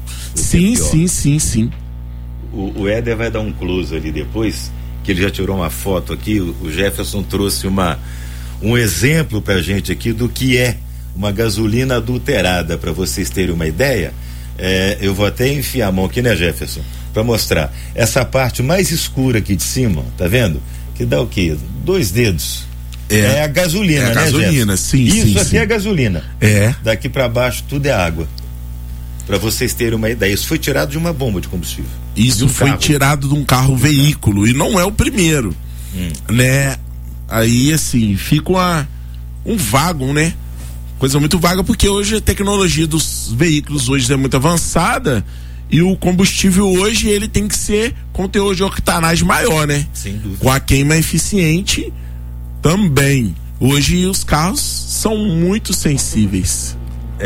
S17: Sim.
S5: O Éder vai dar um close ali depois, que ele já tirou uma foto aqui. O Jefferson trouxe um exemplo pra gente aqui do que é uma gasolina adulterada, para vocês terem uma ideia. Eu vou até enfiar a mão aqui, né, Jefferson, para mostrar essa parte mais escura aqui de cima, tá vendo? Que dá o quê? 2 dedos. É a gasolina, né,
S17: gasolina,
S5: Jefferson?
S17: sim.
S5: Isso aqui é gasolina. Daqui para baixo tudo é água. Para vocês terem uma ideia, isso foi tirado de uma bomba de combustível.
S17: Isso foi tirado de um carro veículo, e não é o primeiro, né? Aí, assim, fica um vago, né? Coisa muito vaga, porque hoje a tecnologia dos veículos hoje é muito avançada e o combustível hoje ele tem que ser com teor de octanagem maior, né?
S5: Sem dúvida.
S17: Com a queima eficiente também. Hoje os carros são muito sensíveis.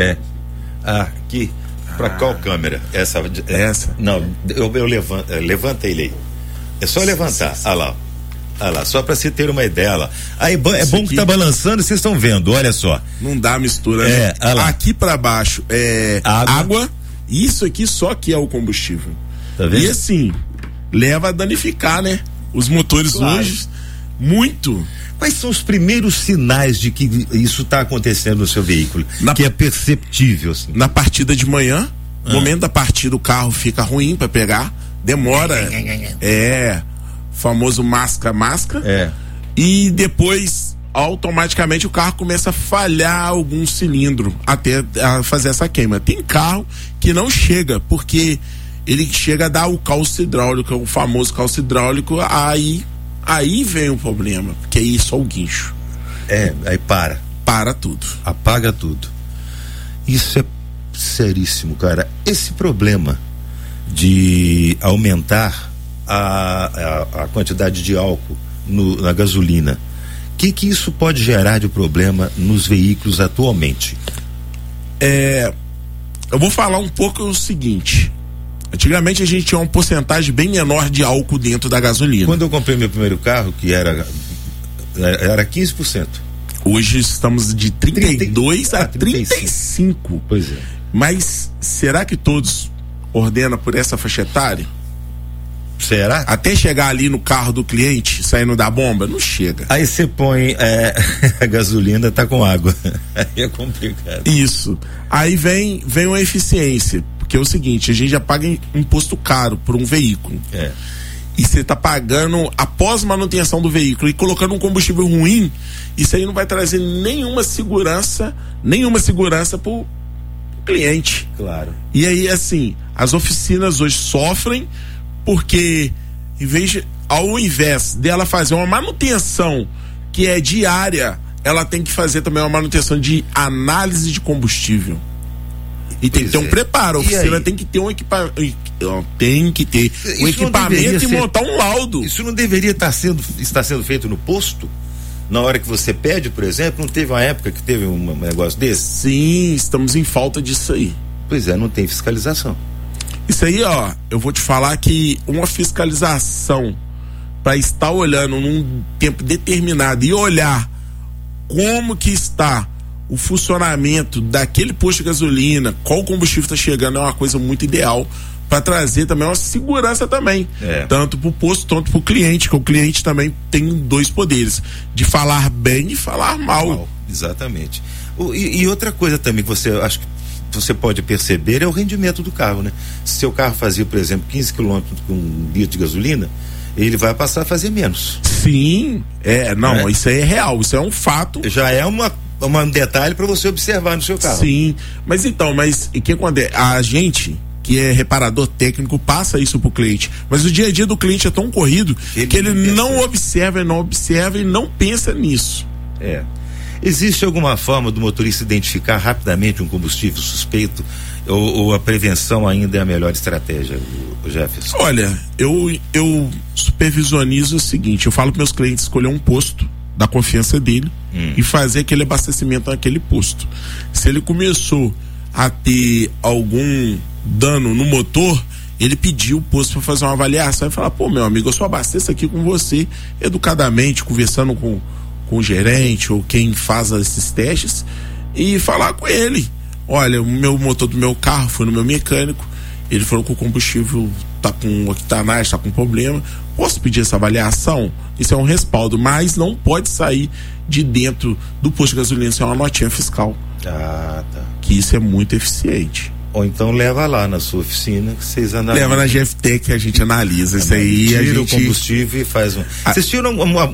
S5: Aqui. Pra qual câmera? Essa? Não, eu levanto, levanta ele aí. É só levantar. Olha lá, só pra você ter uma ideia. Lá. Aí é bom que tá balançando, vocês estão vendo, olha só.
S17: Não dá mistura, né? Aqui pra baixo é água. Isso aqui só que é o combustível.
S5: Tá vendo?
S17: E assim, leva a danificar, né? Os motores hoje, muito.
S5: Quais são os primeiros sinais de que isso está acontecendo no seu veículo? Que é perceptível, assim?
S17: Na partida de manhã, no momento da partida, o carro fica ruim para pegar, demora. Famoso masca. E depois, automaticamente, o carro começa a falhar algum cilindro até fazer essa queima. Tem carro que não chega, porque ele chega a dar o calço hidráulico, o famoso calço hidráulico, aí vem o problema, porque aí só o guincho.
S5: Aí para
S17: tudo,
S5: apaga tudo. Isso é seríssimo, cara. Esse problema de aumentar a quantidade de álcool na gasolina, que isso pode gerar de problema nos veículos atualmente?
S17: Eu vou falar um pouco o seguinte. Antigamente a gente tinha uma porcentagem bem menor de álcool dentro da gasolina.
S5: Quando eu comprei meu primeiro carro, que era 15%.
S17: Hoje estamos de 32 a 35.
S5: Pois é.
S17: Mas será que todos ordenam por essa faixa etária?
S5: Será?
S17: Até chegar ali no carro do cliente, saindo da bomba, não chega.
S5: Aí você põe a gasolina, tá com água. Aí é complicado.
S17: Isso. Aí vem uma eficiência. Porque é o seguinte, a gente já paga imposto caro por um veículo. E você tá pagando após manutenção do veículo e colocando um combustível ruim, isso aí não vai trazer nenhuma segurança pro cliente.
S5: Claro.
S17: E aí, assim, as oficinas hoje sofrem porque ao invés dela fazer uma manutenção que é diária, ela tem que fazer também uma manutenção de análise de combustível. E tem que ter um preparo, a oficina tem que ter um equipamento. Tem que ter um equipamento e montar um laudo.
S5: Isso não deveria estar sendo feito no posto? Na hora que você pede, por exemplo, não teve uma época que teve um negócio desse?
S17: Sim, estamos em falta disso aí.
S5: Pois é, não tem fiscalização.
S17: Isso aí, eu vou te falar que uma fiscalização para estar olhando num tempo determinado e olhar como que está o funcionamento daquele posto de gasolina, qual combustível está chegando, é uma coisa muito ideal para trazer também uma segurança também, tanto para o posto, tanto para o cliente, que o cliente também tem dois poderes, de falar bem e falar mal.
S5: Exatamente. E outra coisa também que você acho que você pode perceber é o rendimento do carro, né? Se seu carro fazia, por exemplo, 15 km com 1 litro de gasolina, ele vai passar a fazer menos.
S17: Sim, isso aí é real, isso é um fato.
S5: Já é um detalhe para você observar no seu carro.
S17: Sim, mas o que acontece? A gente que é reparador técnico passa isso pro cliente, mas o dia a dia do cliente é tão corrido que ele não observa e não pensa nisso.
S5: Existe alguma forma do motorista identificar rapidamente um combustível suspeito ou a prevenção ainda é a melhor estratégia, Jefferson?
S17: Olha, eu supervisionizo o seguinte, eu falo para meus clientes escolher um posto da confiança dele e fazer aquele abastecimento naquele posto. Se ele começou a ter algum dano no motor, ele pediu o posto para fazer uma avaliação e falar, pô, meu amigo, eu só abasteço aqui com você, educadamente, conversando com o gerente ou quem faz esses testes e falar com ele, olha, o meu motor do meu carro foi no meu mecânico, ele falou que o combustível tá com octanagem, tá com problema, posso pedir essa avaliação? Isso é um respaldo, mas não pode sair de dentro do posto de gasolina sem uma notinha fiscal. Que isso é muito eficiente.
S5: Ou então leva lá na sua oficina que vocês analisam.
S17: Leva na GFT que a gente analisa isso aí.
S5: Tira o combustível e faz Vocês tiram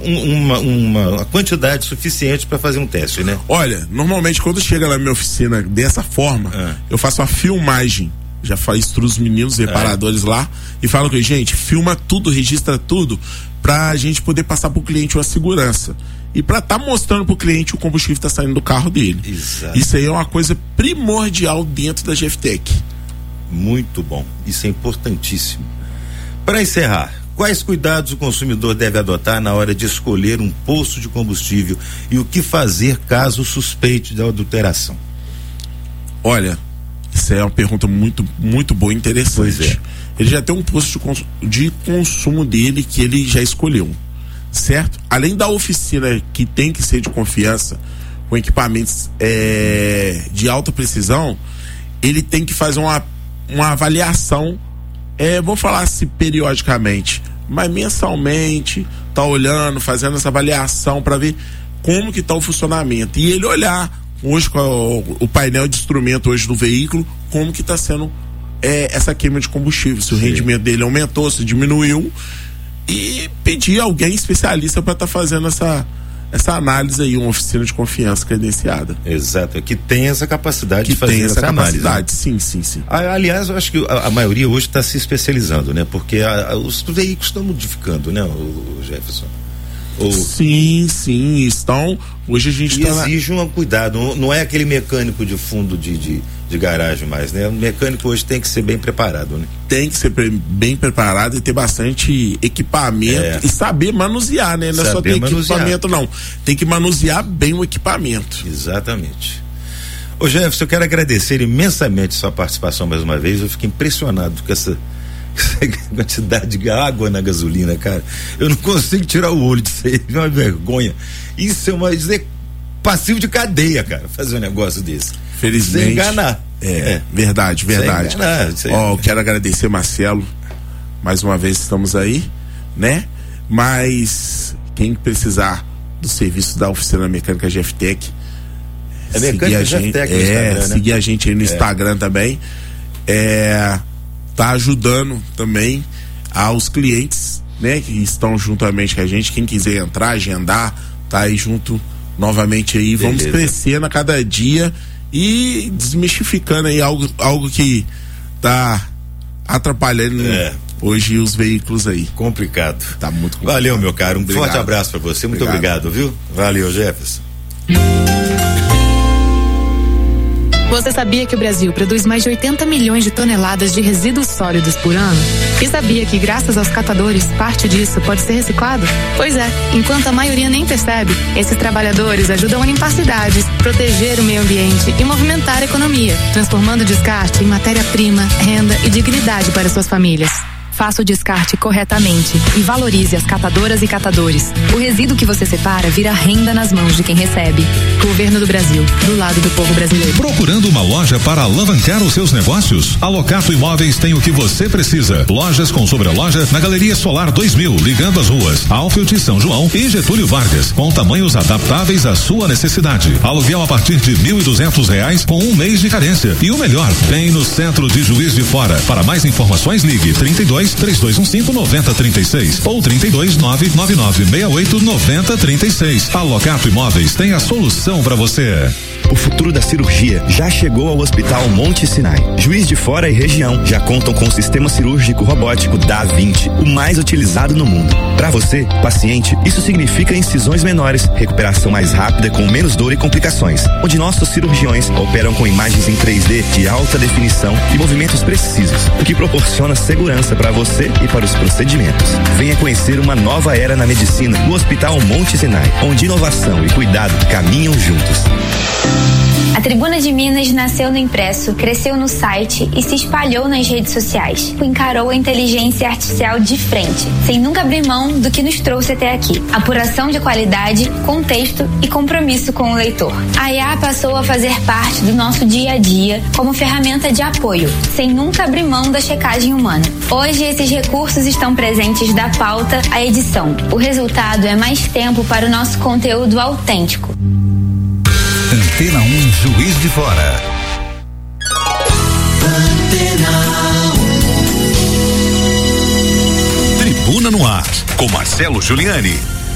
S5: uma quantidade suficiente para fazer um teste, né?
S17: Olha, normalmente quando chega na minha oficina dessa forma, eu faço a filmagem. Já instruo os meninos reparadores lá e falo que, gente, filma tudo, registra tudo pra gente poder passar pro cliente uma segurança. E para estar mostrando pro cliente o combustível está saindo do carro dele.
S5: Exato.
S17: Isso aí é uma coisa primordial dentro da GFTEC.
S5: Muito bom, isso é importantíssimo. Para encerrar, quais cuidados o consumidor deve adotar na hora de escolher um posto de combustível e o que fazer caso suspeite de adulteração?
S17: Olha, isso é uma pergunta muito, muito boa e interessante.
S5: Pois é.
S17: Ele já tem um posto de consumo dele que ele já escolheu. Certo? Além da oficina que tem que ser de confiança, com equipamentos de alta precisão, ele tem que fazer uma avaliação, vou falar assim periodicamente, mas mensalmente, tá olhando, fazendo essa avaliação para ver como que tá o funcionamento. E ele olhar hoje com o painel de instrumento hoje do veículo, como que tá sendo essa queima de combustível, se o rendimento dele aumentou, se diminuiu, e pedir alguém especialista para estar fazendo essa análise aí, uma oficina de confiança credenciada.
S5: Exato, que tem essa capacidade de fazer essa análise.
S17: Sim.
S5: Aliás, eu acho que a maioria hoje está se especializando, né? Porque os veículos estão modificando, né, o Jefferson?
S17: Sim, estão. Hoje a gente
S5: exige um cuidado, não é aquele mecânico de fundo de garagem mais, né? O mecânico hoje tem que ser bem preparado, né?
S17: Tem que ser bem preparado e ter bastante equipamento e saber manusear, né? Não é só ter equipamento, não. Tem que manusear bem o equipamento.
S5: Exatamente. Ô Jefferson, eu quero agradecer imensamente sua participação mais uma vez. Eu fiquei impressionado com essa quantidade de água na gasolina, cara. Eu não consigo tirar o olho disso aí, é uma vergonha. Isso é passivo de cadeia, cara, fazer um negócio desse.
S17: Felizmente.
S5: Sem enganar.
S17: Verdade.
S5: Sem enganar,
S17: eu quero agradecer, Marcelo, mais uma vez estamos aí, né? Mas quem precisar do serviço da oficina mecânica GFTEC, seguir a gente, seguir a gente aí no Instagram também, tá ajudando também aos clientes, né, que estão juntamente com a gente. Quem quiser entrar, agendar, tá aí junto novamente aí. Beleza. Vamos crescendo a cada dia e desmistificando aí algo que tá atrapalhando hoje os veículos aí.
S5: Complicado.
S17: Tá muito complicado.
S5: Valeu, meu caro. Um forte abraço pra você. Muito obrigado, viu? Valeu, Jefferson.
S18: Você sabia que o Brasil produz mais de 80 milhões de toneladas de resíduos sólidos por ano? E sabia que, graças aos catadores, parte disso pode ser reciclado? Pois é, enquanto a maioria nem percebe, esses trabalhadores ajudam a limpar cidades, proteger o meio ambiente e movimentar a economia, transformando o descarte em matéria-prima, renda e dignidade para suas famílias. Faça o descarte corretamente e valorize as catadoras e catadores. O resíduo que você separa vira renda nas mãos de quem recebe. Governo do Brasil, do lado do povo brasileiro.
S3: Procurando uma loja para alavancar os seus negócios? A Locato Imóveis tem o que você precisa. Lojas com sobreloja na Galeria Solar 2000, ligando as ruas Alfield, São João e Getúlio Vargas, com tamanhos adaptáveis à sua necessidade. Aluguel a partir de R$1.200 com 1 mês de carência. E o melhor, bem no centro de Juiz de Fora. Para mais informações, ligue 32-3215-9036 ou 32-99968-9036. A Locato Imóveis tem a solução para você.
S13: O futuro da cirurgia já chegou ao Hospital Monte Sinai. Juiz de Fora e região já contam com o sistema cirúrgico robótico Da-20, o mais utilizado no mundo. Para você, paciente, isso significa incisões menores, recuperação mais rápida com menos dor e complicações, onde nossos cirurgiões operam com imagens em 3D de alta definição e movimentos precisos, o que proporciona segurança para você e para os procedimentos. Venha conhecer uma nova era na medicina no Hospital Monte Sinai, onde inovação e cuidado caminham juntos.
S19: A Tribuna de Minas nasceu no impresso, cresceu no site e se espalhou nas redes sociais. Encarou a inteligência artificial de frente, sem nunca abrir mão do que nos trouxe até aqui. Apuração de qualidade, contexto e compromisso com o leitor. A IA passou a fazer parte do nosso dia a dia como ferramenta de apoio, sem nunca abrir mão da checagem humana. Hoje, esses recursos estão presentes da pauta à edição. O resultado é mais tempo para o nosso conteúdo autêntico.
S14: Antena 1 Juiz de Fora. Tribuna no Ar, com Marcelo Giuliani.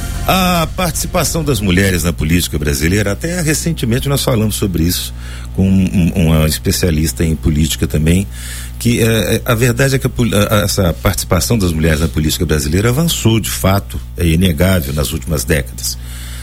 S5: A participação das mulheres na política brasileira, até recentemente nós falamos sobre isso com uma especialista em política também, que a verdade é que essa participação das mulheres na política brasileira avançou de fato, é inegável nas últimas décadas,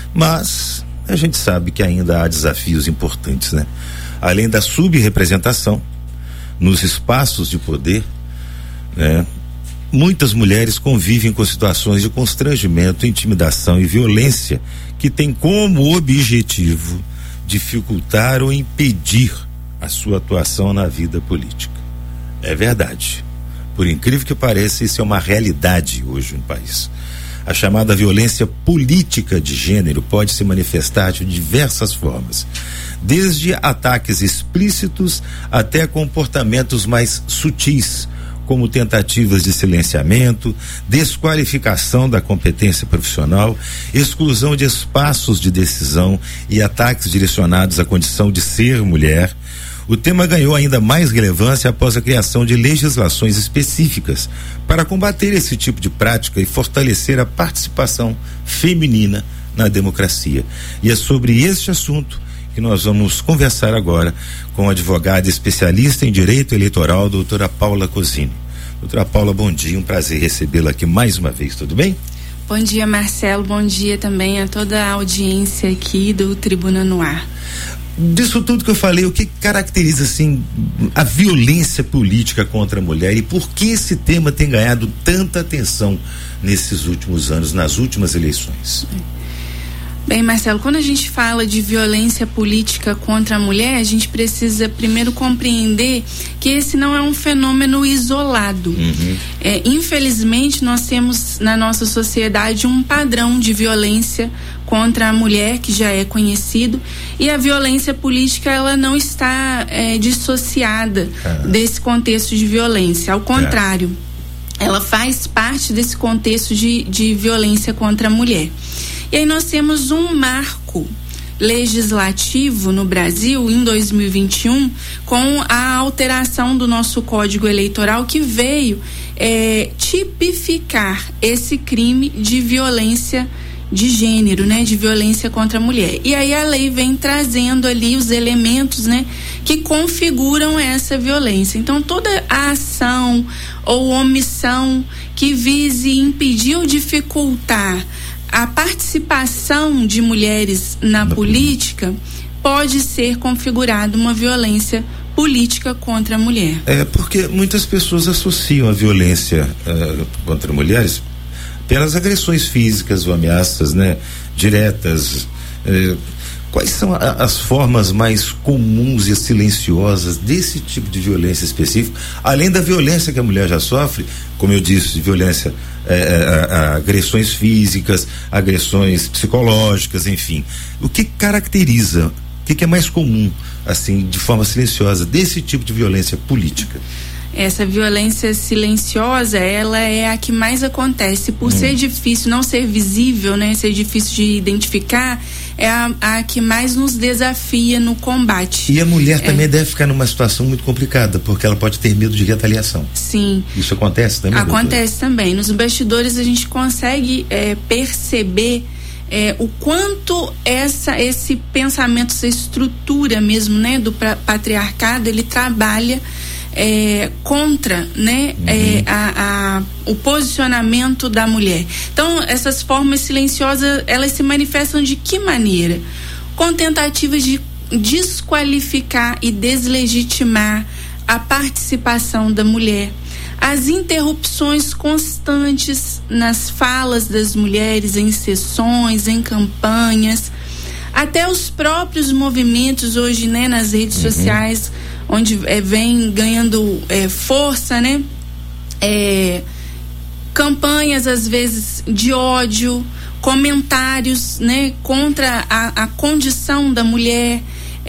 S5: mas a gente sabe que ainda há desafios importantes, né? Além da subrepresentação nos espaços de poder, né? Muitas mulheres convivem com situações de constrangimento, intimidação e violência que têm como objetivo dificultar ou impedir a sua atuação na vida política. É verdade. Por incrível que pareça, isso é uma realidade hoje no país. A chamada violência política de gênero pode se manifestar de diversas formas, desde ataques explícitos até comportamentos mais sutis, como tentativas de silenciamento, desqualificação da competência profissional, exclusão de espaços de decisão e ataques direcionados à condição de ser mulher. O tema ganhou ainda mais relevância após a criação de legislações específicas para combater esse tipo de prática e fortalecer a participação feminina na democracia. E é sobre este assunto que nós vamos conversar agora com a advogada especialista em direito eleitoral, doutora Paula Cosini. Doutora Paula, bom dia, um prazer recebê-la aqui mais uma vez, tudo bem?
S20: Bom dia, Marcelo, bom dia também a toda a audiência aqui do Tribuna no Ar.
S5: Disso tudo que eu falei, o que caracteriza assim a violência política contra a mulher e por que esse tema tem ganhado tanta atenção nesses últimos anos, nas últimas eleições?
S20: Bem, Marcelo, quando a gente fala de violência política contra a mulher, a gente precisa primeiro compreender que esse não é um fenômeno isolado. Infelizmente, nós temos na nossa sociedade um padrão de violência contra a mulher que já é conhecido, e a violência política ela não está dissociada desse contexto de violência, ao contrário, ela faz parte desse contexto de violência contra a mulher. E aí nós temos um marco legislativo no Brasil em 2021 com a alteração do nosso Código Eleitoral que veio tipificar esse crime de violência de gênero, né, de violência contra a mulher. E aí a lei vem trazendo ali os elementos, né, que configuram essa violência. Então toda a ação ou omissão que vise impedir ou dificultar a participação de mulheres na política pode ser configurada uma violência política contra a mulher.
S5: Porque muitas pessoas associam a violência contra mulheres pelas agressões físicas ou ameaças, né, diretas. Quais são as formas mais comuns e silenciosas desse tipo de violência específica, além da violência que a mulher já sofre, como eu disse, violência, agressões físicas, agressões psicológicas, enfim. O que caracteriza, o que é mais comum, assim, de forma silenciosa, desse tipo de violência política?
S20: Essa violência silenciosa, ela é a que mais acontece. Por ser difícil, não ser visível, né? Ser difícil de identificar, é a que mais nos desafia no combate.
S5: E a mulher também deve ficar numa situação muito complicada, porque ela pode ter medo de retaliação.
S20: Sim.
S5: Isso acontece também?
S20: Acontece também. Nos bastidores a gente consegue perceber o quanto esse pensamento, essa estrutura mesmo, né? Do patriarcado, ele trabalha contra, né, o posicionamento da mulher. Então, essas formas silenciosas, elas se manifestam de que maneira? Com tentativas de desqualificar e deslegitimar a participação da mulher, as interrupções constantes nas falas das mulheres em sessões, em campanhas, até os próprios movimentos hoje, né, nas redes sociais, onde vem ganhando força, né? Campanhas às vezes de ódio, comentários, né, contra a condição da mulher,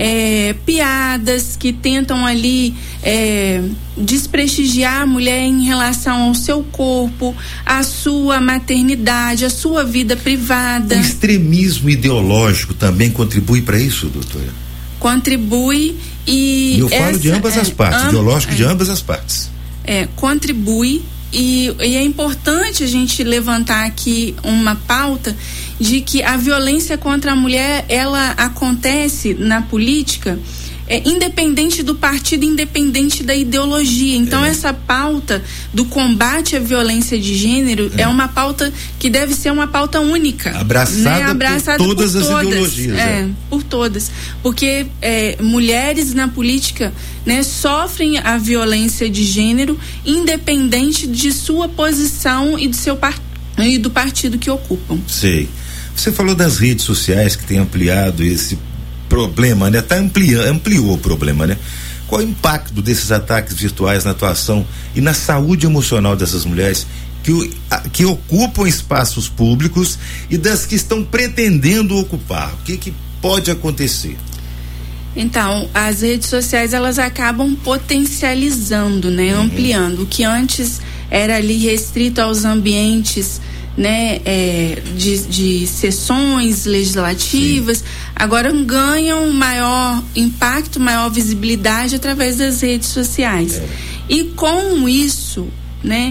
S20: piadas que tentam ali desprestigiar a mulher em relação ao seu corpo, a sua maternidade, a sua vida privada.
S5: O extremismo ideológico também contribui para isso, doutora?
S20: Contribui e
S5: eu falo de ambas as partes, ideológico de ambas as partes.
S20: Contribui e é importante a gente levantar aqui uma pauta de que a violência contra a mulher, ela acontece na política independente do partido, independente da ideologia. Então essa pauta do combate à violência de gênero é uma pauta que deve ser uma pauta única,
S5: abraçada por todas as ideologias,
S20: por todas, porque mulheres na política, né, sofrem a violência de gênero independente de sua posição e do partido que ocupam.
S5: Sei. Você falou das redes sociais que tem ampliado esse problema, né? Ampliou o problema, né? Qual o impacto desses ataques virtuais na atuação e na saúde emocional dessas mulheres que ocupam espaços públicos e das que estão pretendendo ocupar? O que pode acontecer?
S20: Então, as redes sociais, elas acabam potencializando, né? Ampliando. O que antes era ali restrito aos ambientes, né, de sessões legislativas, agora ganham maior impacto, maior visibilidade através das redes sociais. E com isso, né,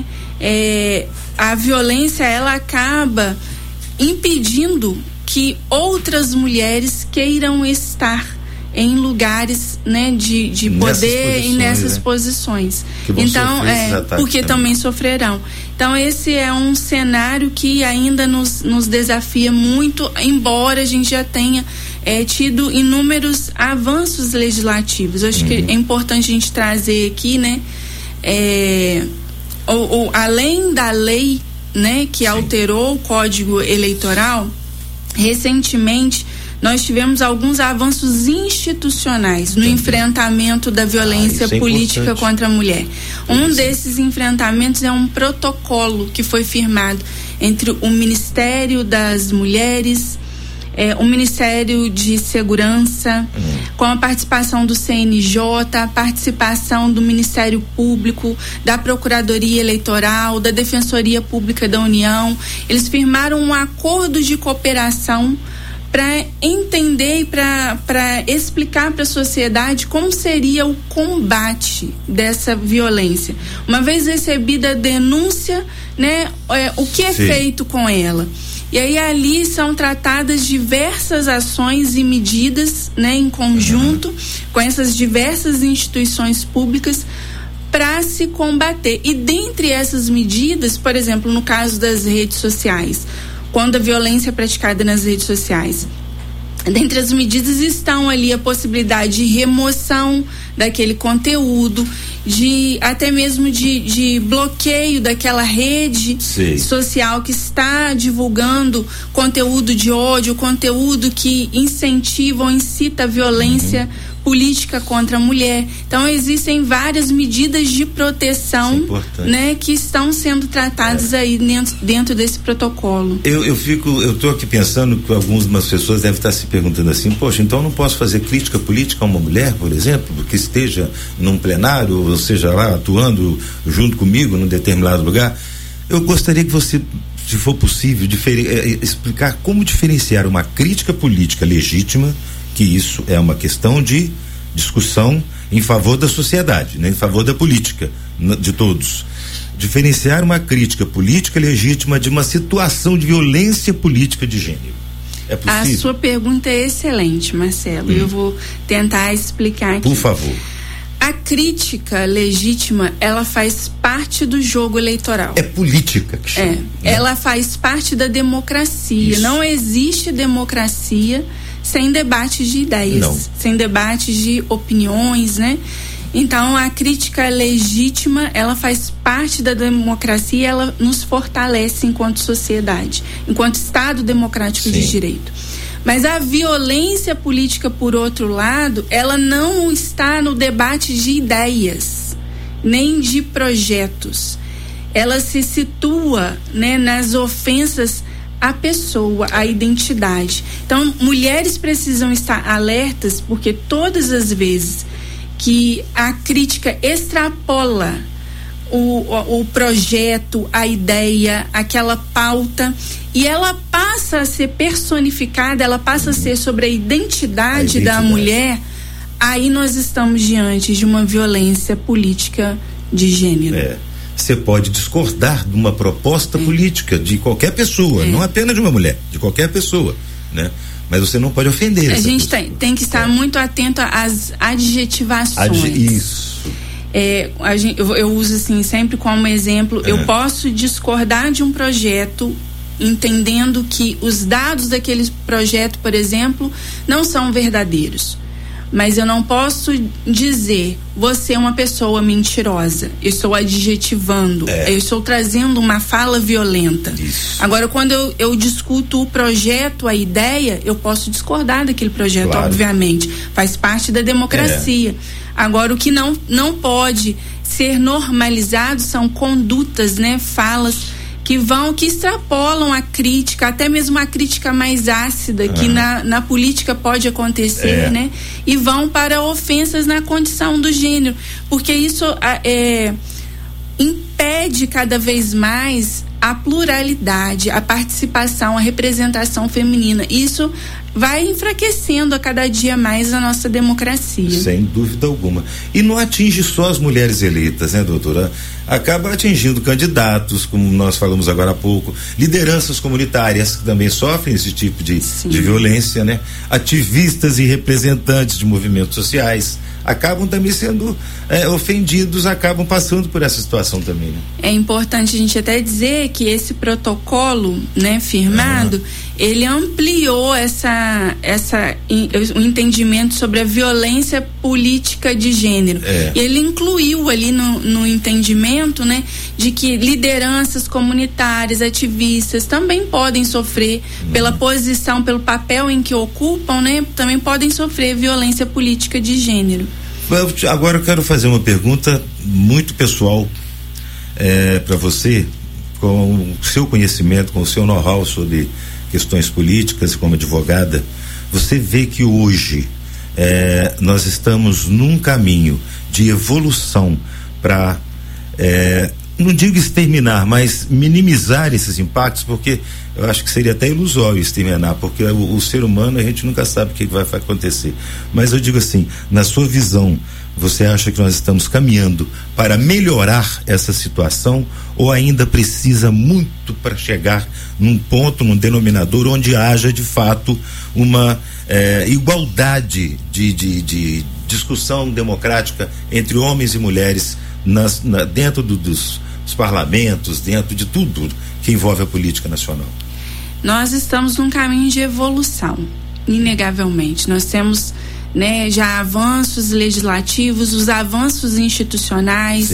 S20: a violência, ela acaba impedindo que outras mulheres queiram estar em lugares, né, de poder e nessas posições. Então, porque também sofrerão. Então, esse é um cenário que ainda nos desafia muito, embora a gente já tenha tido inúmeros avanços legislativos. Eu acho que é importante a gente trazer aqui, né, além da lei, né, que alterou o Código Eleitoral, recentemente nós tivemos alguns avanços institucionais no enfrentamento da violência política contra a mulher. Um desses enfrentamentos é um protocolo que foi firmado entre o Ministério das Mulheres, o Ministério de Segurança, com a participação do CNJ, a participação do Ministério Público, da Procuradoria Eleitoral, da Defensoria Pública da União. Eles firmaram um acordo de cooperação para entender e para explicar para a sociedade como seria o combate dessa violência. Uma vez recebida a denúncia, né, o que é feito com ela. E aí ali são tratadas diversas ações e medidas, né, em conjunto com essas diversas instituições públicas para se combater. E dentre essas medidas, por exemplo, no caso das redes sociais, quando a violência é praticada nas redes sociais, dentre as medidas estão ali a possibilidade de remoção daquele conteúdo até mesmo de bloqueio daquela rede social que está divulgando conteúdo de ódio, conteúdo que incentiva ou incita a violência política contra a mulher. Então existem várias medidas de proteção, né, que estão sendo tratadas aí dentro desse protocolo.
S5: Eu tô aqui pensando que algumas pessoas devem estar se perguntando assim, poxa, então eu não posso fazer crítica política a uma mulher, por exemplo, que esteja num plenário, ou seja lá, atuando junto comigo num determinado lugar. Eu gostaria que você, se for possível, explicar como diferenciar uma crítica política legítima, que isso é uma questão de discussão em favor da sociedade, né? Em favor da política, de todos. Diferenciar uma crítica política legítima de uma situação de violência política de gênero. É possível?
S20: A sua pergunta é excelente, Marcelo. Eu vou tentar explicar aqui.
S5: Por favor.
S20: A crítica legítima, ela faz parte do jogo eleitoral.
S5: É política que chama.
S20: Ela faz parte da democracia. Isso. Não existe democracia sem debates de ideias, sem debates de opiniões, né? Então a crítica legítima, ela faz parte da democracia, ela nos fortalece enquanto sociedade, enquanto Estado democrático de direito. Mas a violência política, por outro lado, ela não está no debate de ideias, nem de projetos. Ela se situa, né, nas ofensas à pessoa, à identidade. Então, mulheres precisam estar alertas, porque todas as vezes que a crítica extrapola o projeto, a ideia, aquela pauta, e ela passa a ser personificada, ela passa a ser sobre a identidade da mulher, aí nós estamos diante de uma violência política de gênero.
S5: Você pode discordar de uma proposta política de qualquer pessoa, não apenas de uma mulher, de qualquer pessoa, né? Mas você não pode ofender essa
S20: gente
S5: pessoa.
S20: tem que estar muito atento às adjetivações.
S5: Isso.
S20: Eu uso assim sempre como exemplo, eu posso discordar de um projeto entendendo que os dados daquele projeto, por exemplo, não são verdadeiros. Mas eu não posso dizer, você é uma pessoa mentirosa. Eu estou adjetivando, eu estou trazendo uma fala violenta. Isso. Agora, quando eu discuto o projeto, a ideia, eu posso discordar daquele projeto, obviamente. Faz parte da democracia. Agora, o que não pode ser normalizado são condutas, né, falas que extrapolam a crítica, até mesmo a crítica mais ácida que na política pode acontecer, né? E vão para ofensas na condição do gênero, porque isso impede cada vez mais a pluralidade, a participação, a representação feminina. Isso vai enfraquecendo a cada dia mais a nossa democracia.
S5: Sem dúvida alguma. E não atinge só as mulheres eleitas, né, doutora? Acaba atingindo candidatos, como nós falamos agora há pouco, lideranças comunitárias que também sofrem esse tipo de violência, né? Ativistas e representantes de movimentos sociais acabam também sendo ofendidos, acabam passando por essa situação também, né?
S20: É importante a gente até dizer que esse protocolo, né, firmado, ele ampliou o entendimento sobre a violência política de gênero. Ele incluiu ali no entendimento, né, de que lideranças comunitárias, ativistas também podem sofrer pela posição, pelo papel em que ocupam, né, também podem sofrer violência política de gênero.
S5: Agora eu quero fazer uma pergunta muito pessoal para você, com o seu conhecimento, com o seu know-how sobre questões políticas como advogada. Você vê que hoje nós estamos num caminho de evolução para, não digo exterminar, mas minimizar esses impactos, porque eu acho que seria até ilusório exterminar, porque o ser humano, a gente nunca sabe o que vai acontecer. Mas eu digo assim, na sua visão, você acha que nós estamos caminhando para melhorar essa situação, ou ainda precisa muito para chegar num ponto, num denominador onde haja de fato uma igualdade de discussão democrática entre homens e mulheres dentro dos parlamentos, dentro de tudo que envolve a política nacional?
S20: Nós estamos num caminho de evolução, inegavelmente. Nós temos né, já avanços legislativos, os avanços institucionais,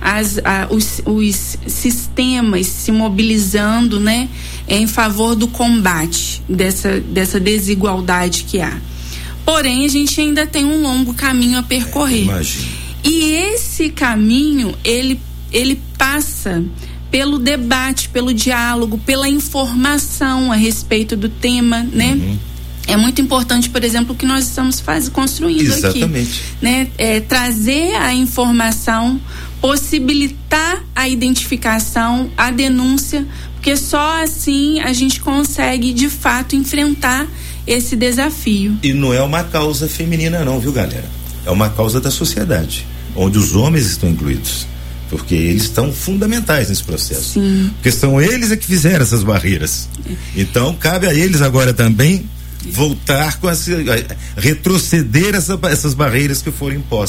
S20: os sistemas se mobilizando, né, em favor do combate dessa desigualdade que há. Porém, a gente ainda tem um longo caminho a percorrer.
S5: Imagina.
S20: E esse caminho, ele passa pelo debate, pelo diálogo, pela informação a respeito do tema, né? É muito importante, por exemplo, o que nós estamos construindo
S5: Exatamente.
S20: aqui, né? Trazer a informação, possibilitar a identificação, a denúncia, porque só assim a gente consegue, de fato, enfrentar esse desafio.
S5: E não é uma causa feminina não, viu, galera? É uma causa da sociedade, onde os homens estão incluídos. Porque eles estão fundamentais nesse processo.
S20: Sim.
S5: Porque são eles que fizeram essas barreiras. Então, cabe a eles agora também voltar com retroceder essas barreiras que foram impostas.